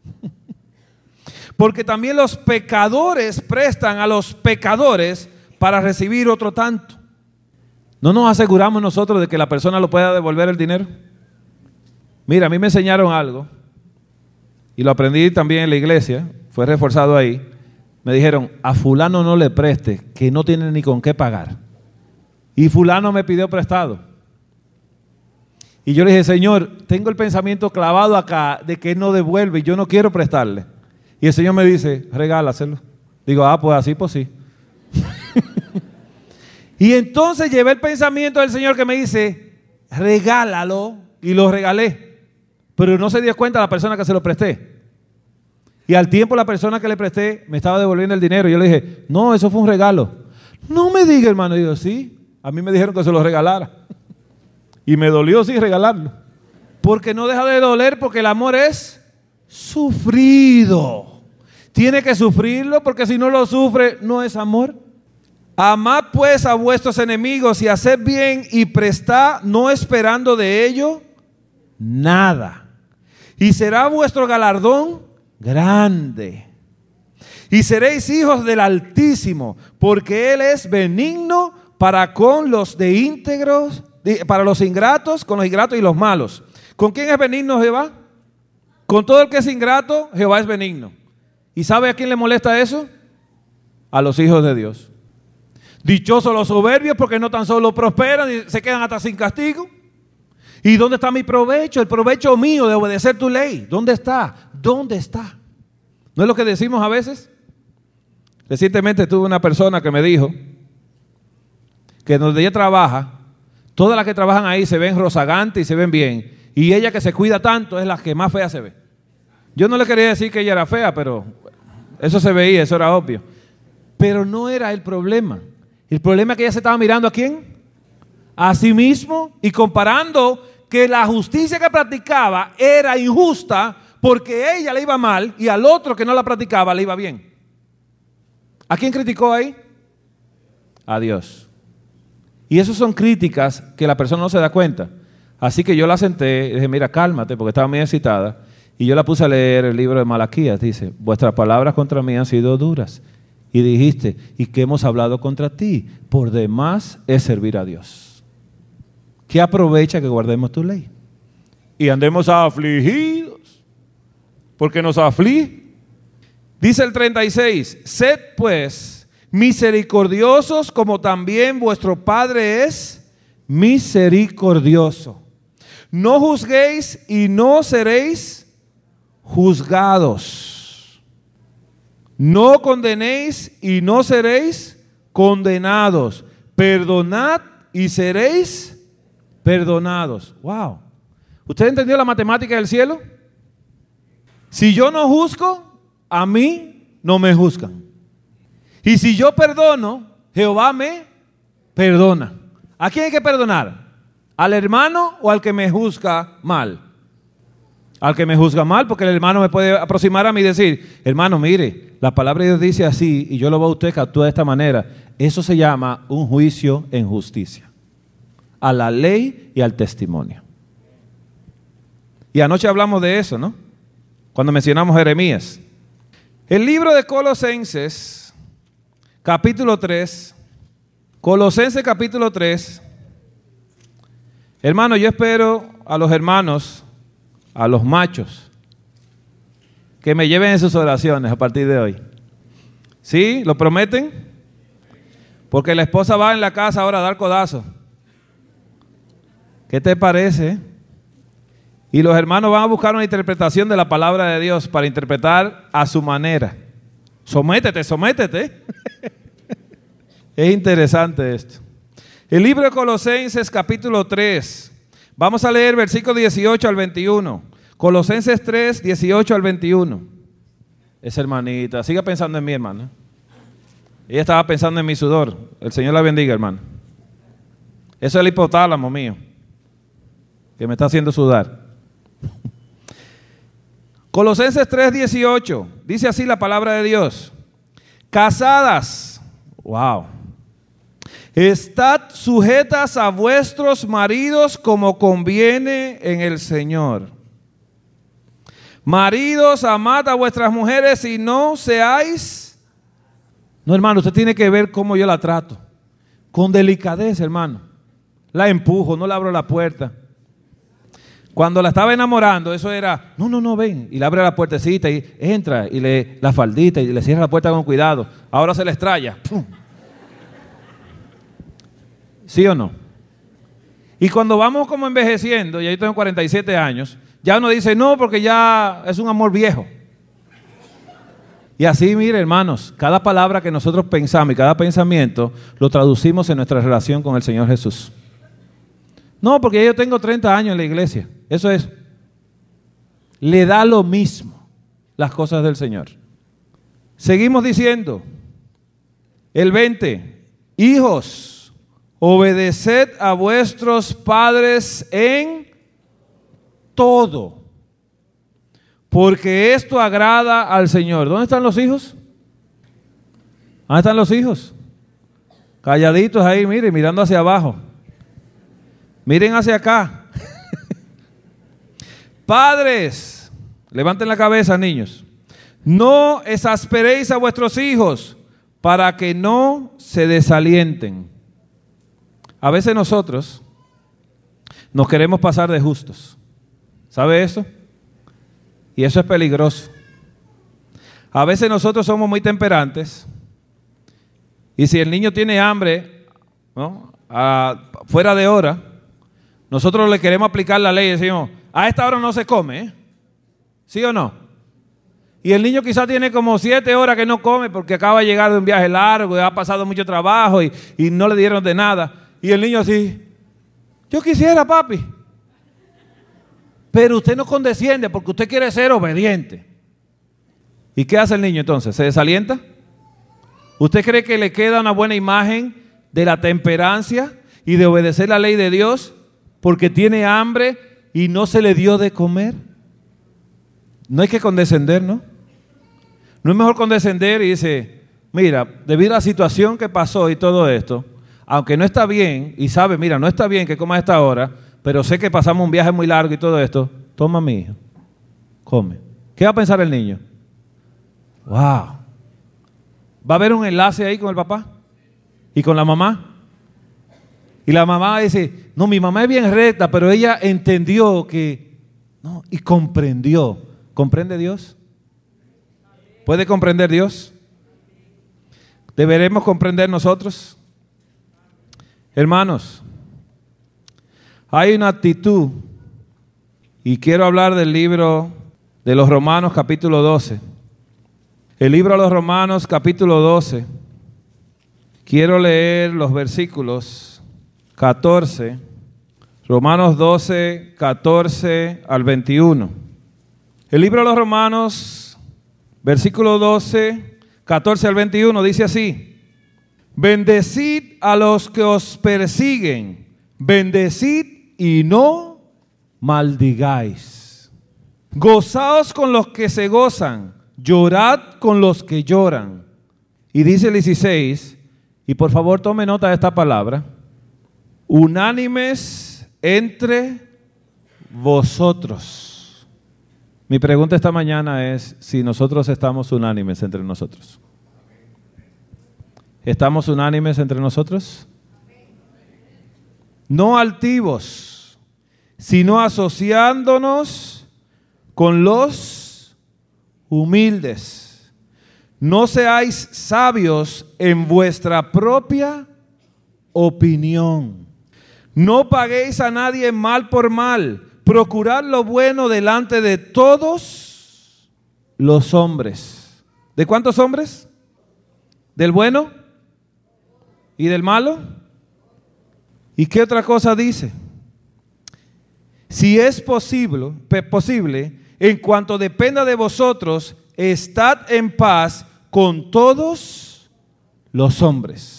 Porque también los pecadores prestan a los pecadores para recibir otro tanto. ¿No nos aseguramos nosotros de que la persona lo pueda devolver el dinero? Mira, a mí me enseñaron algo y lo aprendí también en la iglesia, fue reforzado ahí. Me dijeron, a fulano no le preste, que no tiene ni con qué pagar. Y fulano me pidió prestado. Y yo le dije, Señor, tengo el pensamiento clavado acá de que él no devuelve y yo no quiero prestarle. Y el Señor me dice, regálaselo. Digo, ah, pues así, pues sí. Y entonces llevé el pensamiento del Señor que me dice, regálalo, y lo regalé. Pero no se dio cuenta la persona que se lo presté. Y al tiempo la persona que le presté me estaba devolviendo el dinero. Y yo le dije, no, eso fue un regalo. No me diga, hermano. Y digo, sí, a mí me dijeron que se lo regalara. Y me dolió, sí, regalarlo. Porque no deja de doler, porque el amor es sufrido. Tiene que sufrirlo, porque si no lo sufre, no es amor. Amad pues a vuestros enemigos y haced bien y prestad, no esperando de ello nada. Y será vuestro galardón grande. Y seréis hijos del Altísimo, porque Él es benigno para con los de íntegros, para los ingratos, con los ingratos y los malos. ¿Con quién es benigno Jehová? Con todo el que es ingrato, Jehová es benigno. ¿Y sabe a quién le molesta eso? A los hijos de Dios. Dichosos los soberbios, porque no tan solo prosperan y se quedan hasta sin castigo. ¿Y dónde está mi provecho? El provecho mío de obedecer tu ley. ¿Dónde está? ¿Dónde está? ¿No es lo que decimos a veces? Recientemente tuve una persona que me dijo que donde ella trabaja, todas las que trabajan ahí se ven rozagantes y se ven bien. Y ella que se cuida tanto es la que más fea se ve. Yo no le quería decir que ella era fea, pero eso se veía, eso era obvio. Pero no era el problema. El problema es que ella se estaba mirando ¿a quién? A sí mismo y comparando que la justicia que practicaba era injusta porque a ella le iba mal y al otro que no la practicaba le iba bien. ¿A quién criticó ahí? A Dios. Y esas son críticas que la persona no se da cuenta. Así que yo la senté y dije, mira, cálmate, porque estaba muy excitada. Y yo la puse a leer el libro de Malaquías. Dice, vuestras palabras contra mí han sido duras. Y dijiste, ¿y qué hemos hablado contra ti? Por demás es servir a Dios. ¿Qué aprovecha que guardemos tu ley? Y andemos afligidos, porque nos aflige. Dice el treinta y seis, sed pues misericordiosos como también vuestro Padre es misericordioso. No juzguéis y no seréis juzgados. No condenéis y no seréis condenados. Perdonad y seréis perdonados. Wow. ¿Usted entendió la matemática del cielo? Si yo no juzgo, a mí no me juzgan. Y si yo perdono, Jehová me perdona. ¿A quién hay que perdonar? ¿Al hermano o al que me juzga mal? Al que me juzga mal, porque el hermano me puede aproximar a mí y decir, hermano, mire, la palabra de Dios dice así y yo lo veo a usted que actúa de esta manera. Eso se llama un juicio en justicia. A la ley y al testimonio. Y anoche hablamos de eso, ¿no? Cuando mencionamos Jeremías. El libro de Colosenses, capítulo tres. Colosenses capítulo tres. Hermano, yo espero a los hermanos, a los machos, que me lleven en sus oraciones a partir de hoy. ¿Sí? ¿Lo prometen? Porque la esposa va en la casa ahora a dar codazo. ¿Qué te parece? Y los hermanos van a buscar una interpretación de la palabra de Dios para interpretar a su manera. Sométete, sométete. Es interesante esto. El libro de Colosenses capítulo tres. Vamos a leer versículos dieciocho al veintiuno. Colosenses tres, dieciocho al veintiuno. Esa hermanita, siga pensando en mí, hermano. Ella estaba pensando en mi sudor. El Señor la bendiga, hermano. Eso es el hipotálamo mío, que me está haciendo sudar. Colosenses tres, dieciocho. Dice así la palabra de Dios. Casadas. Wow. Estad sujetas a vuestros maridos como conviene en el Señor. Maridos, amad a vuestras mujeres y no seáis... No, hermano, usted tiene que ver cómo yo la trato. Con delicadeza, hermano. La empujo, no le abro la puerta. Cuando la estaba enamorando, eso era, no, no, no, ven. Y le abre la puertecita y entra y le la faldita y le cierra la puerta con cuidado. Ahora se le estrella. ¡Pum! ¿Sí o no? Y cuando vamos como envejeciendo, ya yo tengo cuarenta y siete años, ya uno dice, no, porque ya es un amor viejo. Y así, mire, hermanos, cada palabra que nosotros pensamos y cada pensamiento lo traducimos en nuestra relación con el Señor Jesús. No, porque yo tengo treinta años en la iglesia. Eso es. Le da lo mismo las cosas del Señor. Seguimos diciendo, el veinte, hijos, obedeced a vuestros padres en todo, porque esto agrada al Señor. ¿Dónde están los hijos? ¿Dónde están los hijos? Calladitos ahí, miren, mirando hacia abajo. Miren hacia acá. Padres, levanten la cabeza, niños. No exasperéis a vuestros hijos para que no se desalienten. A veces nosotros nos queremos pasar de justos. ¿Sabe eso? Y eso es peligroso. A veces nosotros somos muy temperantes. Y si el niño tiene hambre, ¿no? Ah, fuera de hora, nosotros le queremos aplicar la ley y decimos, a esta hora no se come, ¿eh? ¿Sí o no? Y el niño quizás tiene como siete horas que no come porque acaba de llegar de un viaje largo y ha pasado mucho trabajo y, y no le dieron de nada. Y el niño así, yo quisiera, papi. Pero usted no condesciende porque usted quiere ser obediente. ¿Y qué hace el niño entonces? ¿Se desalienta? ¿Usted cree que le queda una buena imagen de la temperancia y de obedecer la ley de Dios porque tiene hambre y no se le dio de comer? No hay que condescender, ¿no? No es mejor condescender y dice, mira, debido a la situación que pasó y todo esto, aunque no está bien, y sabe, mira, no está bien que coma a esta hora, pero sé que pasamos un viaje muy largo y todo esto, toma, mi hijo, come. ¿Qué va a pensar el niño? Wow. ¿Va a haber un enlace ahí con el papá? ¿Y con la mamá? Y la mamá dice, no, mi mamá es bien recta, pero ella entendió que, no, y comprendió. ¿Comprende Dios? ¿Puede comprender Dios? ¿Deberemos comprender nosotros? Hermanos, hay una actitud, y quiero hablar del libro de los Romanos capítulo doce. El libro de los Romanos capítulo doce, quiero leer los versículos catorce Romanos doce, catorce al veintiuno. El libro de los Romanos, versículo doce, catorce al veintiuno, dice así: bendecid a los que os persiguen, bendecid y no maldigáis. Gozaos con los que se gozan, llorad con los que lloran. Y dice el dieciséis, y por favor tome nota de esta palabra: unánimes entre vosotros. Mi pregunta esta mañana es si nosotros estamos unánimes entre nosotros. ¿Estamos unánimes entre nosotros? No altivos, sino asociándonos con los humildes. No seáis sabios en vuestra propia opinión. No paguéis a nadie mal por mal. Procurad lo bueno delante de todos los hombres. ¿De cuántos hombres? ¿Del bueno y del malo? ¿Y qué otra cosa dice? Si es posible, posible, en cuanto dependa de vosotros, estad en paz con todos los hombres.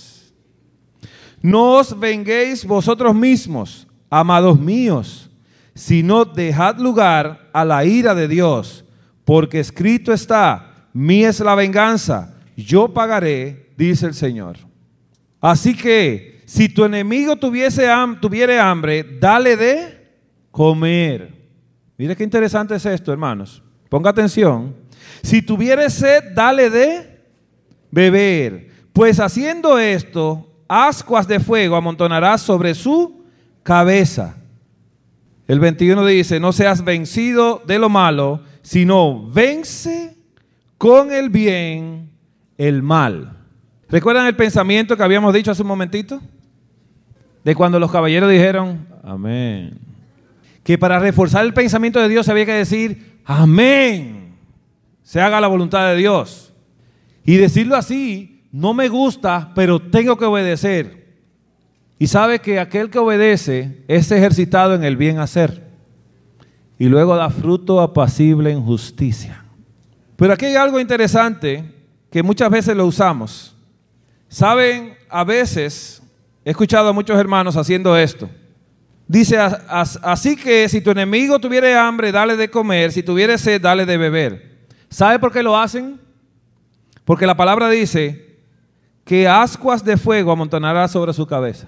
No os venguéis vosotros mismos, amados míos, sino dejad lugar a la ira de Dios, porque escrito está: mía es la venganza, yo pagaré, dice el Señor. Así que, si tu enemigo tuviese ham- tuviere hambre, dale de comer. Mire qué interesante es esto, hermanos. Ponga atención. Si tuviere sed, dale de beber, pues haciendo esto, ascuas de fuego amontonarás sobre su cabeza. El veintiuno dice: no seas vencido de lo malo, sino vence con el bien el mal. ¿Recuerdan el pensamiento que habíamos dicho hace un momentito? De cuando los caballeros dijeron amén. Que para reforzar el pensamiento de Dios había que decir amén. Se haga la voluntad de Dios. Y decirlo así: no me gusta, pero tengo que obedecer. Y sabe que aquel que obedece es ejercitado en el bien hacer. Y luego da fruto apacible en justicia. Pero aquí hay algo interesante que muchas veces lo usamos. Saben, a veces he escuchado a muchos hermanos haciendo esto. Dice: así que si tu enemigo tuviere hambre, dale de comer. Si tuviere sed, dale de beber. ¿Sabe por qué lo hacen? Porque la palabra dice que ascuas de fuego amontonará sobre su cabeza.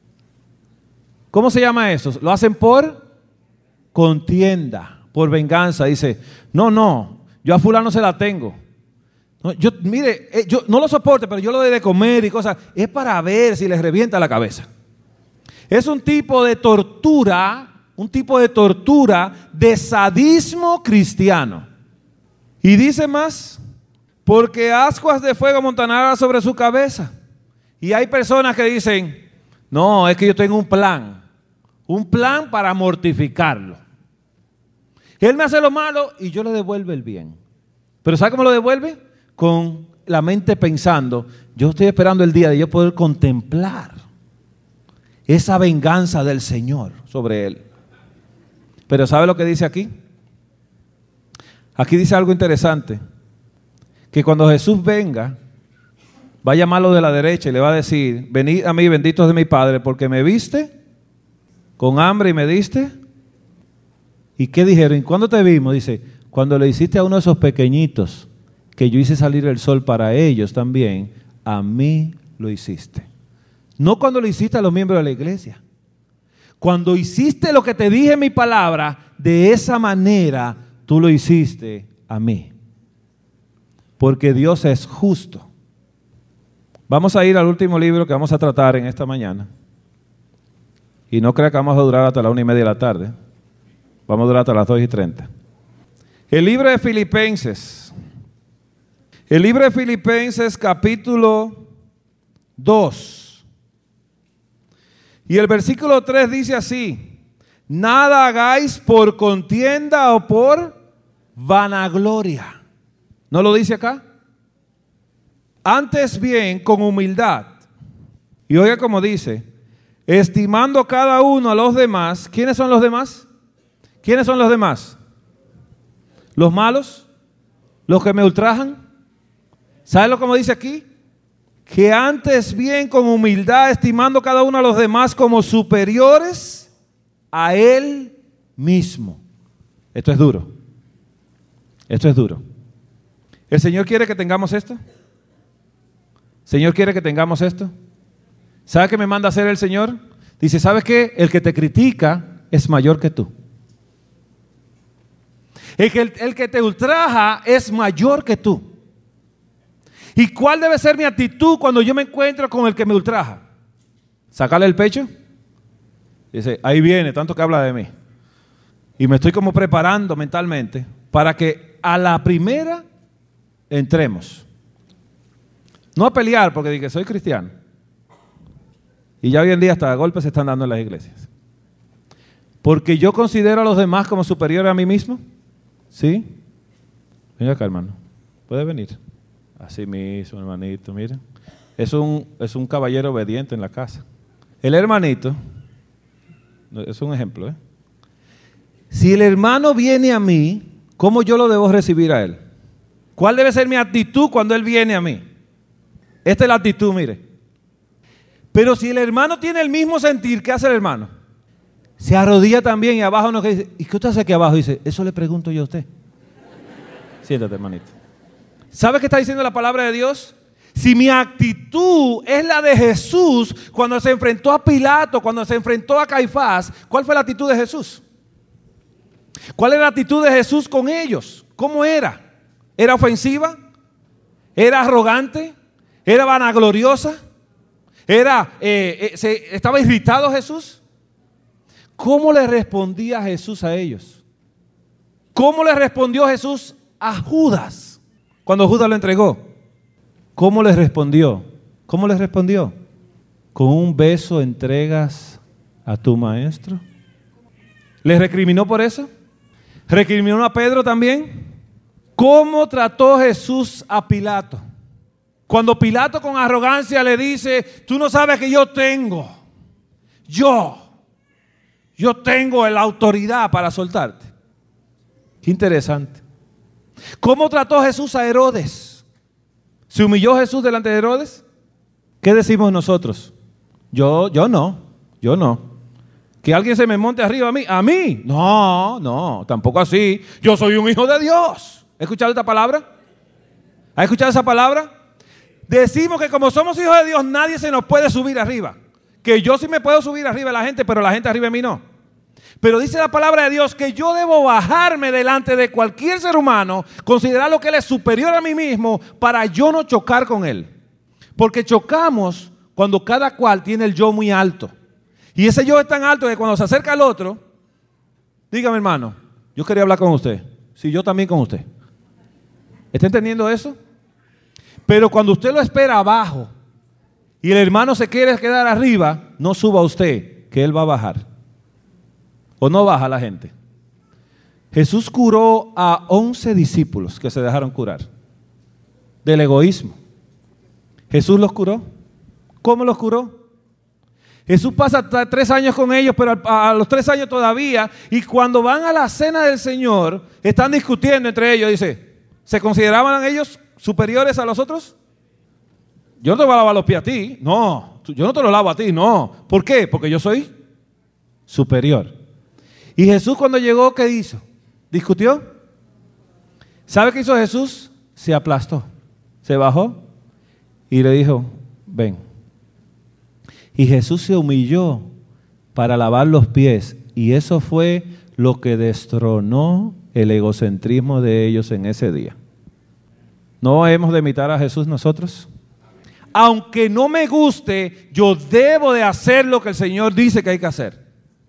¿Cómo se llama eso? Lo hacen por contienda, por venganza. Dice: no, no, yo a fulano se la tengo. No, yo, mire, eh, yo no lo soporte, pero yo lo doy de comer y cosas. Es para ver si les revienta la cabeza. Es un tipo de tortura, un tipo de tortura de sadismo cristiano. Y dice más: porque ascuas de fuego amontonará sobre su cabeza. Y hay personas que dicen: no, es que yo tengo un plan, un plan para mortificarlo. Él me hace lo malo y yo le devuelvo el bien. Pero ¿sabe cómo lo devuelve? Con la mente pensando: yo estoy esperando el día de yo poder contemplar esa venganza del Señor sobre él. Pero ¿sabe lo que dice aquí? Aquí dice algo interesante. Que cuando Jesús venga, va a llamarlo de la derecha y le va a decir: venid a mí, benditos de mi Padre, porque me viste con hambre y me diste. ¿Y qué dijeron? ¿Y cuándo te vimos? Dice: cuando le hiciste a uno de esos pequeñitos, que yo hice salir el sol para ellos también, a mí lo hiciste. No cuando lo hiciste a los miembros de la iglesia. Cuando hiciste lo que te dije en mi palabra, de esa manera tú lo hiciste a mí. Porque Dios es justo. Vamos a ir al último libro que vamos a tratar en esta mañana. Y no crea que vamos a durar hasta la una y media de la tarde. Vamos a durar hasta las dos y treinta. El libro de Filipenses. El libro de Filipenses capítulo dos. Y el versículo tres dice así: nada hagáis por contienda o por vanagloria. ¿No lo dice acá? Antes bien, con humildad. Y oiga como dice: estimando cada uno a los demás. ¿Quiénes son los demás? ¿Quiénes son los demás? ¿Los malos? ¿Los que me ultrajan? ¿Sabes lo que dice aquí? Que antes bien con humildad, estimando cada uno a los demás como superiores a él mismo. Esto es duro. Esto es duro. ¿El Señor quiere que tengamos esto? ¿El Señor quiere que tengamos esto? ¿Sabe qué me manda a hacer el Señor? Dice, ¿sabes qué? El que te critica es mayor que tú. El que, el que te ultraja es mayor que tú. ¿Y cuál debe ser mi actitud cuando yo me encuentro con el que me ultraja? ¿Sacarle el pecho? Dice, ahí viene, tanto que habla de mí. Y me estoy como preparando mentalmente para que a la primera entremos. No a pelear porque dije, soy cristiano. Y ya hoy en día hasta golpes se están dando en las iglesias. Porque yo considero a los demás como superiores a mí mismo. ¿Sí? Venga acá, hermano. Puede venir. Así mismo, hermanito, miren. Es un, es un caballero obediente en la casa. El hermanito, es un ejemplo, ¿eh? Si el hermano viene a mí, ¿cómo yo lo debo recibir a él? ¿Cuál debe ser mi actitud cuando él viene a mí? Esta es la actitud, mire. Pero si el hermano tiene el mismo sentir, ¿qué hace el hermano? Se arrodilla también y abajo nos dice, ¿y qué usted hace aquí abajo? Dice, eso le pregunto yo a usted. Siéntate, hermanito. ¿Sabe qué está diciendo la palabra de Dios? Si mi actitud es la de Jesús cuando se enfrentó a Pilato, cuando se enfrentó a Caifás, ¿cuál fue la actitud de Jesús? ¿Cuál era la actitud de Jesús con ellos? ¿Cómo era? ¿Era ofensiva? ¿Era arrogante? ¿Era vanagloriosa? ¿Era, eh, eh, se, ¿Estaba irritado Jesús? ¿Cómo le respondía Jesús a ellos? ¿Cómo le respondió Jesús a Judas cuando Judas lo entregó? ¿Cómo les respondió? ¿Cómo les respondió? ¿Con un beso entregas a tu maestro? ¿Les recriminó por eso? ¿Recriminó a Pedro también? ¿Cómo trató Jesús a Pilato? Cuando Pilato con arrogancia le dice, tú no sabes que yo tengo, yo, yo tengo la autoridad para soltarte. Qué interesante. ¿Cómo trató Jesús a Herodes? ¿Se humilló Jesús delante de Herodes? ¿Qué decimos nosotros? Yo, yo no, yo no. ¿Que alguien se me monte arriba a mí? ¿A mí? No, no, tampoco así. Yo soy un hijo de Dios. ¿Has escuchado esta palabra? ¿Has escuchado esa palabra? Decimos que como somos hijos de Dios, nadie se nos puede subir arriba. Que yo sí me puedo subir arriba de la gente, pero la gente arriba de mí no. Pero dice la palabra de Dios que yo debo bajarme delante de cualquier ser humano, considerarlo que él es superior a mí mismo, para yo no chocar con él. Porque chocamos cuando cada cual tiene el yo muy alto. Y ese yo es tan alto que cuando se acerca al otro, dígame, hermano, yo quería hablar con usted. Sí, yo también con usted. ¿Está entendiendo eso? Pero cuando usted lo espera abajo y el hermano se quiere quedar arriba, no suba usted, que él va a bajar. ¿O no baja la gente? Jesús curó a once discípulos que se dejaron curar del egoísmo. ¿Jesús los curó? ¿Cómo los curó? Jesús pasa tres años con ellos, pero a, a los tres años todavía, y cuando van a la cena del Señor, están discutiendo entre ellos, dice, ¿se consideraban ellos superiores a los otros? Yo no te voy a lavar los pies a ti, no, yo no te los lavo a ti, no. ¿Por qué? Porque yo soy superior. Y Jesús cuando llegó, ¿qué hizo? ¿Discutió? ¿Sabe qué hizo Jesús? Se aplastó, se bajó y le dijo, ven. Y Jesús se humilló para lavar los pies. Y eso fue lo que destronó el egocentrismo de ellos en ese día. ¿No hemos de imitar a Jesús nosotros? Aunque no me guste, yo debo de hacer lo que el Señor dice que hay que hacer.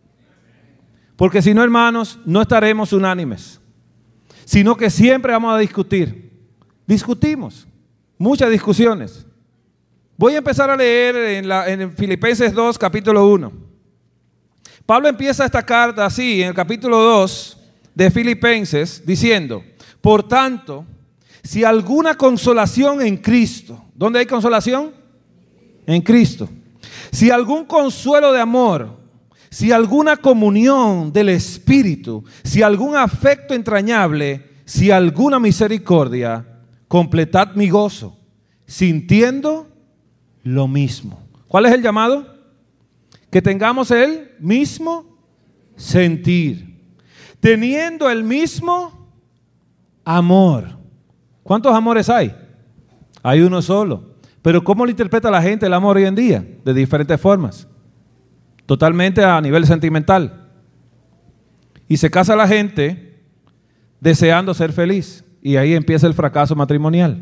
Porque si no, hermanos, no estaremos unánimes. Sino que siempre vamos a discutir. Discutimos. Muchas discusiones. Voy a empezar a leer en, la, en Filipenses dos, capítulo uno. Pablo empieza esta carta así, en el capítulo dos de Filipenses, diciendo, por tanto, si alguna consolación en Cristo, ¿dónde hay consolación? En Cristo. si algún consuelo de amor, si alguna comunión del Espíritu, si algún afecto entrañable, si alguna misericordia, completad mi gozo, sintiendo lo mismo. ¿Cuál es el llamado? Que tengamos el mismo sentir, teniendo el mismo amor. ¿Cuántos amores hay? Hay uno solo. Pero ¿cómo lo interpreta la gente el amor hoy en día? De diferentes formas. Totalmente a nivel sentimental. Y se casa la gente deseando ser feliz. Y ahí empieza el fracaso matrimonial.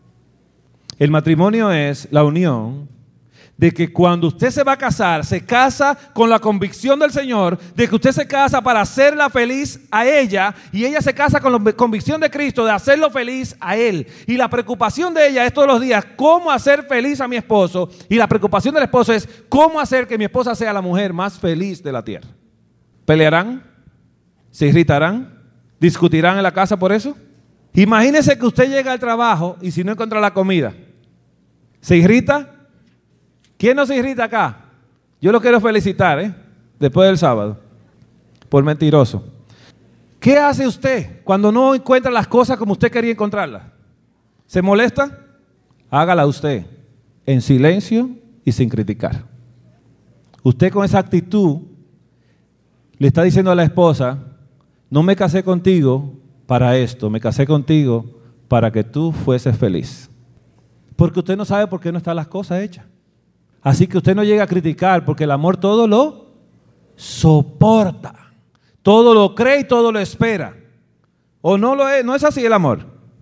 El matrimonio es la unión de que cuando usted se va a casar, se casa con la convicción del Señor, de que usted se casa para hacerla feliz a ella, y ella se casa con la convicción de Cristo de hacerlo feliz a Él. Y la preocupación de ella es todos los días, ¿cómo hacer feliz a mi esposo? Y la preocupación del esposo es, ¿cómo hacer que mi esposa sea la mujer más feliz de la tierra? ¿Pelearán? ¿Se irritarán? ¿Discutirán en la casa por eso? Imagínese que usted llega al trabajo y si no encuentra la comida, ¿se irrita? ¿Quién no se irrita acá? Yo lo quiero felicitar, ¿eh? Después del sábado, por mentiroso. ¿Qué hace usted cuando no encuentra las cosas como usted quería encontrarlas? ¿Se molesta? Hágala usted, en silencio y sin criticar. Usted con esa actitud le está diciendo a la esposa, no me casé contigo para esto, me casé contigo para que tú fueses feliz. Porque usted no sabe por qué no están las cosas hechas. Así que usted no llega a criticar, porque el amor todo lo soporta, todo lo cree y todo lo espera. ¿O no lo es? ¿No es así el amor?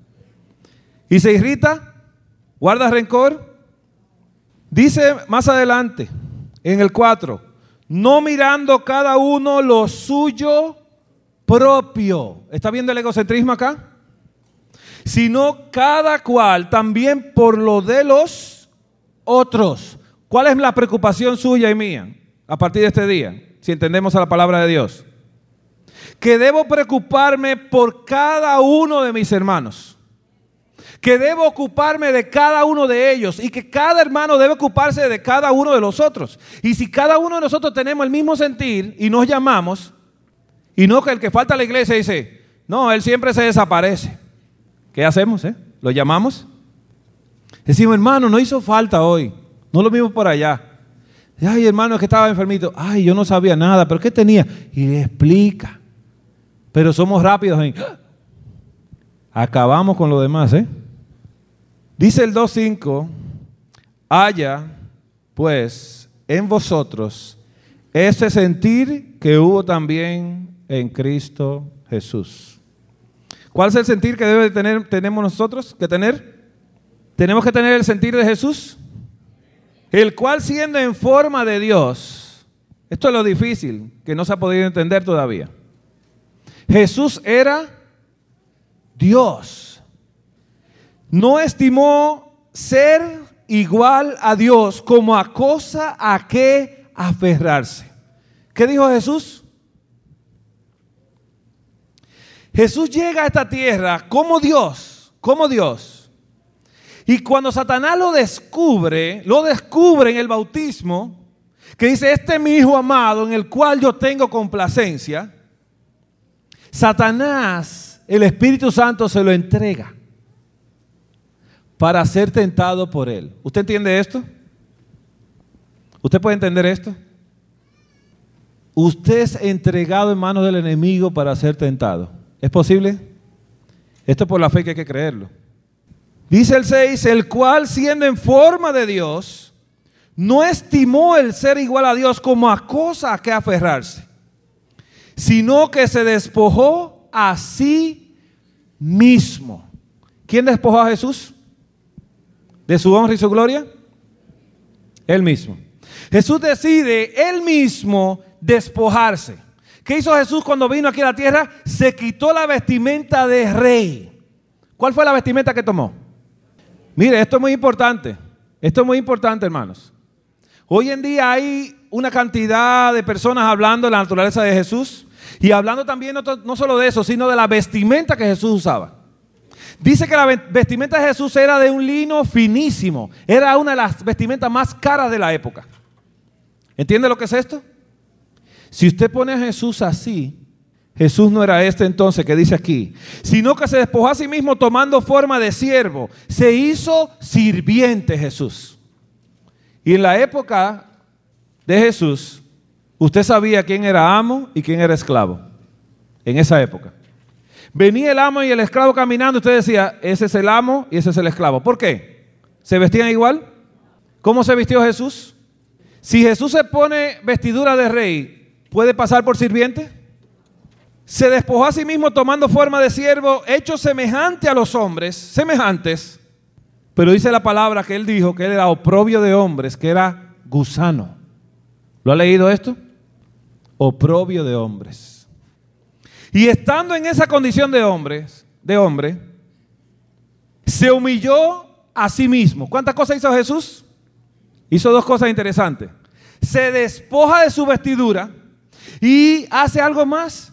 ¿Y se irrita? ¿Guarda rencor? Dice más adelante, en el cuatro, no mirando cada uno lo suyo propio. ¿Está viendo el egocentrismo acá? Sino cada cual también por lo de los otros. ¿Cuál es la preocupación suya y mía a partir de este día, si entendemos a la palabra de Dios? Que debo preocuparme por cada uno de mis hermanos, que debo ocuparme de cada uno de ellos y que cada hermano debe ocuparse de cada uno de los otros. Y si cada uno de nosotros tenemos el mismo sentir y nos llamamos, y no que el que falta a la iglesia dice, no, él siempre se desaparece. ¿Qué hacemos? Eh? ¿Lo llamamos? Decimos, hermano, no hizo falta hoy. No lo mismo por allá. Ay, hermano, es que estaba enfermito. Ay, yo no sabía nada, pero ¿qué tenía? Y le explica. Pero somos rápidos en... Acabamos con lo demás, ¿eh? Dice el dos cinco, haya, pues, en vosotros ese sentir que hubo también en Cristo Jesús. ¿Cuál es el sentir que debe tener, tenemos nosotros que tener? Tenemos que tener el sentir de Jesús, el cual siendo en forma de Dios, esto es lo difícil, que no se ha podido entender todavía. Jesús era Dios. No estimó ser igual a Dios como a cosa a que aferrarse. ¿Qué dijo Jesús? Jesús llega a esta tierra como Dios, como Dios. Y cuando Satanás lo descubre, lo descubre en el bautismo, que dice, este es mi hijo amado en el cual yo tengo complacencia, Satanás, el Espíritu Santo se lo entrega para ser tentado por él. ¿Usted entiende esto? ¿Usted puede entender esto? Usted es entregado en manos del enemigo para ser tentado. ¿Es posible? Esto es por la fe que hay que creerlo. Dice el seis, el cual siendo en forma de Dios, no estimó el ser igual a Dios como a cosa a que aferrarse, sino que se despojó a sí mismo. ¿Quién despojó a Jesús? ¿De su honra y su gloria? Él mismo. Jesús decide él mismo despojarse. ¿Qué hizo Jesús cuando vino aquí a la tierra? Se quitó la vestimenta de rey. ¿Cuál fue la vestimenta que tomó? Mire, esto es muy importante. Esto es muy importante, hermanos. Hoy en día hay una cantidad de personas hablando de la naturaleza de Jesús y hablando también no, no solo de eso, sino de la vestimenta que Jesús usaba. Dice que la vestimenta de Jesús era de un lino finísimo. Era una de las vestimentas más caras de la época. ¿Entiende lo que es esto? Si usted pone a Jesús así, Jesús no era este entonces que dice aquí, sino que se despojó a sí mismo tomando forma de siervo. Se hizo sirviente Jesús. Y en la época de Jesús, usted sabía quién era amo y quién era esclavo. En esa época. Venía el amo y el esclavo caminando, usted decía, ese es el amo y ese es el esclavo. ¿Por qué? ¿Se vestían igual? ¿Cómo se vistió Jesús? Si Jesús se pone vestidura de rey, ¿puede pasar por sirviente? Se despojó a sí mismo tomando forma de siervo, hecho semejante a los hombres, semejantes. Pero dice la palabra que él dijo que él era oprobio de hombres, que era gusano. ¿Lo ha leído esto? Oprobio de hombres. Y estando en esa condición de hombres, de hombre, se humilló a sí mismo. ¿Cuántas cosas hizo Jesús? Hizo dos cosas interesantes. Se despoja de su vestidura y hace algo más.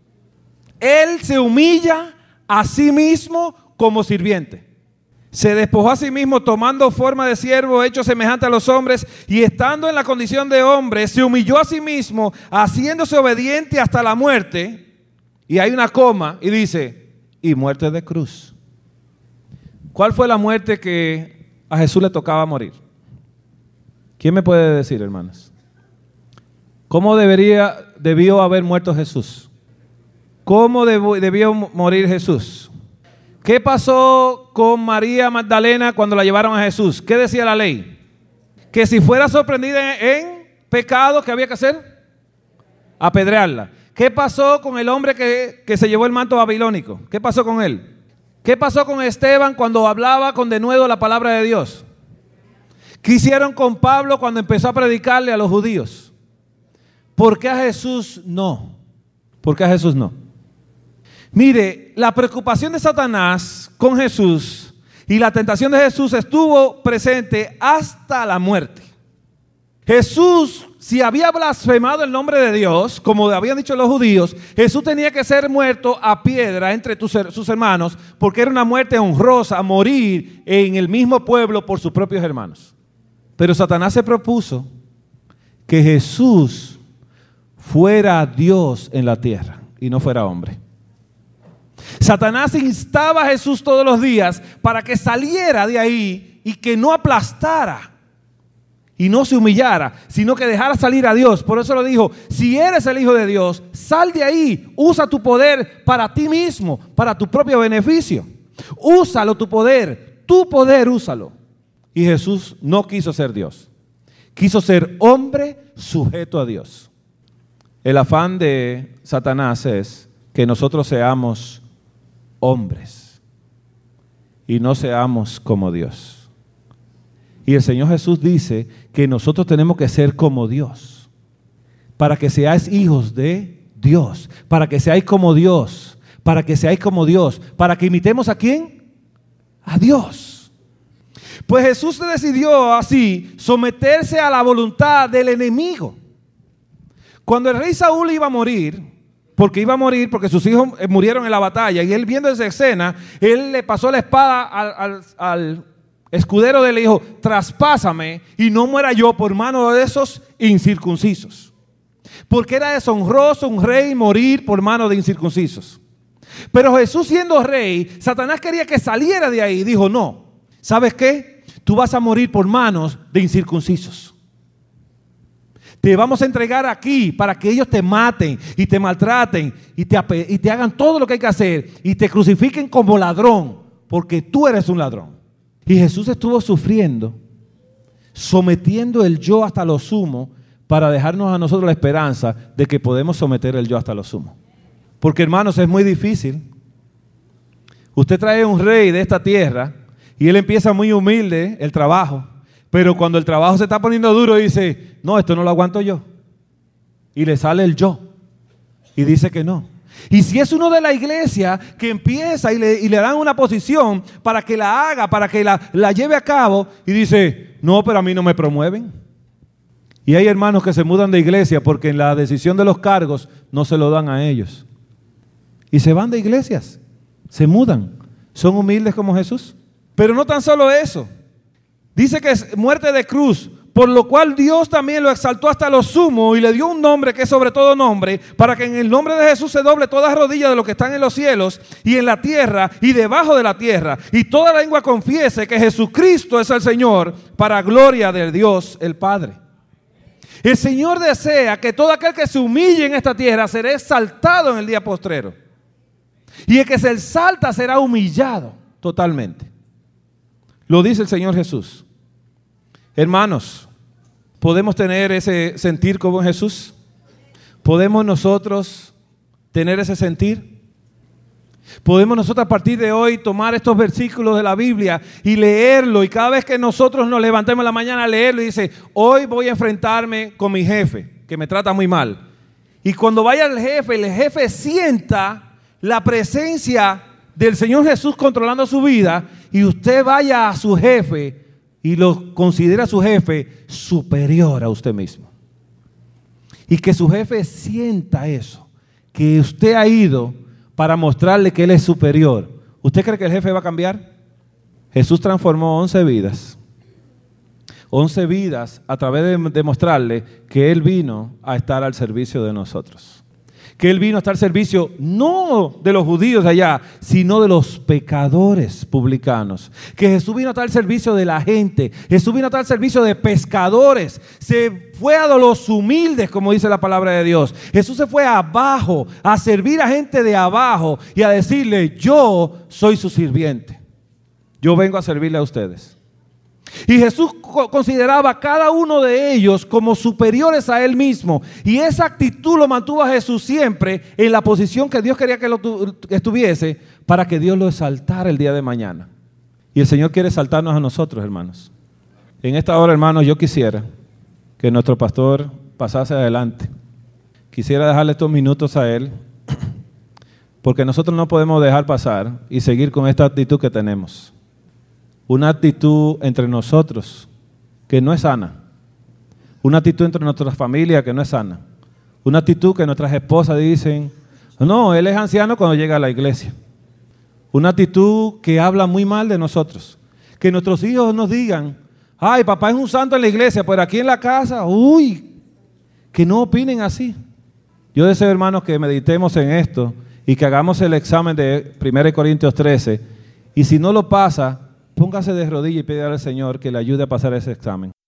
Él se humilla a sí mismo como sirviente. Se despojó a sí mismo tomando forma de siervo, hecho semejante a los hombres, y estando en la condición de hombre, se humilló a sí mismo, haciéndose obediente hasta la muerte. Y hay una coma y dice, y muerte de cruz. ¿Cuál fue la muerte que a Jesús le tocaba morir? ¿Quién me puede decir, hermanos? ¿Cómo debería, debió haber muerto Jesús? ¿Cómo debió, debió morir Jesús? ¿Qué pasó con María Magdalena cuando la llevaron a Jesús? ¿Qué decía la ley? Que si fuera sorprendida en, en pecado, ¿qué había que hacer? Apedrearla. ¿Qué pasó con el hombre que, que se llevó el manto babilónico? ¿Qué pasó con él? ¿Qué pasó con Esteban cuando hablaba con denuedo la palabra de Dios? ¿Qué hicieron con Pablo cuando empezó a predicarle a los judíos? ¿Por qué a Jesús no? ¿Por qué a Jesús no? Mire, la preocupación de Satanás con Jesús y la tentación de Jesús estuvo presente hasta la muerte. Jesús, si había blasfemado el nombre de Dios, como habían dicho los judíos, Jesús tenía que ser muerto a piedra entre tus, sus hermanos, porque era una muerte honrosa, morir en el mismo pueblo por sus propios hermanos. Pero Satanás se propuso que Jesús fuera Dios en la tierra y no fuera hombre. Satanás instaba a Jesús todos los días para que saliera de ahí y que no aplastara y no se humillara, sino que dejara salir a Dios. Por eso lo dijo, si eres el Hijo de Dios, sal de ahí, usa tu poder para ti mismo, para tu propio beneficio. Úsalo tu poder, tu poder úsalo. Y Jesús no quiso ser Dios, quiso ser hombre sujeto a Dios. El afán de Satanás es que nosotros seamos hombres y no seamos como Dios. Y el Señor Jesús dice que nosotros tenemos que ser como Dios, para que seáis hijos de Dios, para que seáis como Dios, para que seáis como Dios, para que imitemos ¿a quién? A Dios. Pues Jesús decidió así someterse a la voluntad del enemigo. Cuando el rey Saúl iba a morir, porque iba a morir porque sus hijos murieron en la batalla, y él viendo esa escena, él le pasó la espada al, al, al escudero de él y dijo, traspásame y no muera yo por mano de esos incircuncisos. Porque era deshonroso un rey morir por mano de incircuncisos. Pero Jesús, siendo rey, Satanás quería que saliera de ahí. Dijo, no, ¿sabes qué? Tú vas a morir por manos de incircuncisos. Te vamos a entregar aquí para que ellos te maten y te maltraten y te, y te hagan todo lo que hay que hacer y te crucifiquen como ladrón, porque tú eres un ladrón. Y Jesús estuvo sufriendo, sometiendo el yo hasta lo sumo, para dejarnos a nosotros la esperanza de que podemos someter el yo hasta lo sumo. Porque, hermanos, es muy difícil. Usted trae un rey de esta tierra y él empieza muy humilde el trabajo, pero cuando el trabajo se está poniendo duro dice, no, esto no lo aguanto yo. Y le sale el yo y dice que no. Y si es uno de la iglesia que empieza y le, y le dan una posición para que la haga, para que la, la lleve a cabo, y dice, no, pero a mí no me promueven. Y hay hermanos que se mudan de iglesia porque en la decisión de los cargos no se lo dan a ellos. Y se van de iglesias, se mudan, son humildes como Jesús. Pero no tan solo eso, dice que es muerte de cruz, por lo cual Dios también lo exaltó hasta lo sumo y le dio un nombre que es sobre todo nombre, para que en el nombre de Jesús se doble toda rodilla de los que están en los cielos y en la tierra y debajo de la tierra, y toda lengua confiese que Jesucristo es el Señor, para gloria de Dios el Padre. El Señor desea que todo aquel que se humille en esta tierra será exaltado en el día postrero, y el que se exalta será humillado totalmente. Lo dice el Señor Jesús. Hermanos, ¿podemos tener ese sentir como Jesús? ¿Podemos nosotros tener ese sentir? ¿Podemos nosotros a partir de hoy tomar estos versículos de la Biblia y leerlo? Y cada vez que nosotros nos levantemos en la mañana a leerlo y dice, hoy voy a enfrentarme con mi jefe, que me trata muy mal. Y cuando vaya el jefe, el jefe sienta la presencia del Señor Jesús controlando su vida, y usted vaya a su jefe y lo considera su jefe superior a usted mismo. Y que su jefe sienta eso, que usted ha ido para mostrarle que él es superior. ¿Usted cree que el jefe va a cambiar? Jesús transformó once vidas. once vidas a través de demostrarle que él vino a estar al servicio de nosotros. Que él vino a estar al servicio no de los judíos de allá, sino de los pecadores publicanos. Que Jesús vino a estar al servicio de la gente. Jesús vino a estar al servicio de pescadores. Se fue a los humildes, como dice la palabra de Dios. Jesús se fue abajo a servir a gente de abajo y a decirle, yo soy su sirviente. Yo vengo a servirle a ustedes. Y Jesús consideraba a cada uno de ellos como superiores a él mismo, y esa actitud lo mantuvo a Jesús siempre en la posición que Dios quería que lo estuviese, para que Dios lo exaltara el día de mañana. Y el Señor quiere exaltarnos a nosotros, hermanos. En esta hora, hermanos, yo quisiera que nuestro pastor pasase adelante. Quisiera dejarle estos minutos a él, porque nosotros no podemos dejar pasar y seguir con esta actitud que tenemos. Una actitud entre nosotros que no es sana. Una actitud entre nuestras familias que no es sana. Una actitud que nuestras esposas dicen, no, él es anciano cuando llega a la iglesia. Una actitud que habla muy mal de nosotros. Que nuestros hijos nos digan, ay, papá es un santo en la iglesia, pero aquí en la casa, uy, que no opinen así. Yo deseo, hermanos, que meditemos en esto y que hagamos el examen de primera Corintios trece, y si no lo pasa, póngase de rodillas y pídale al Señor que le ayude a pasar ese examen.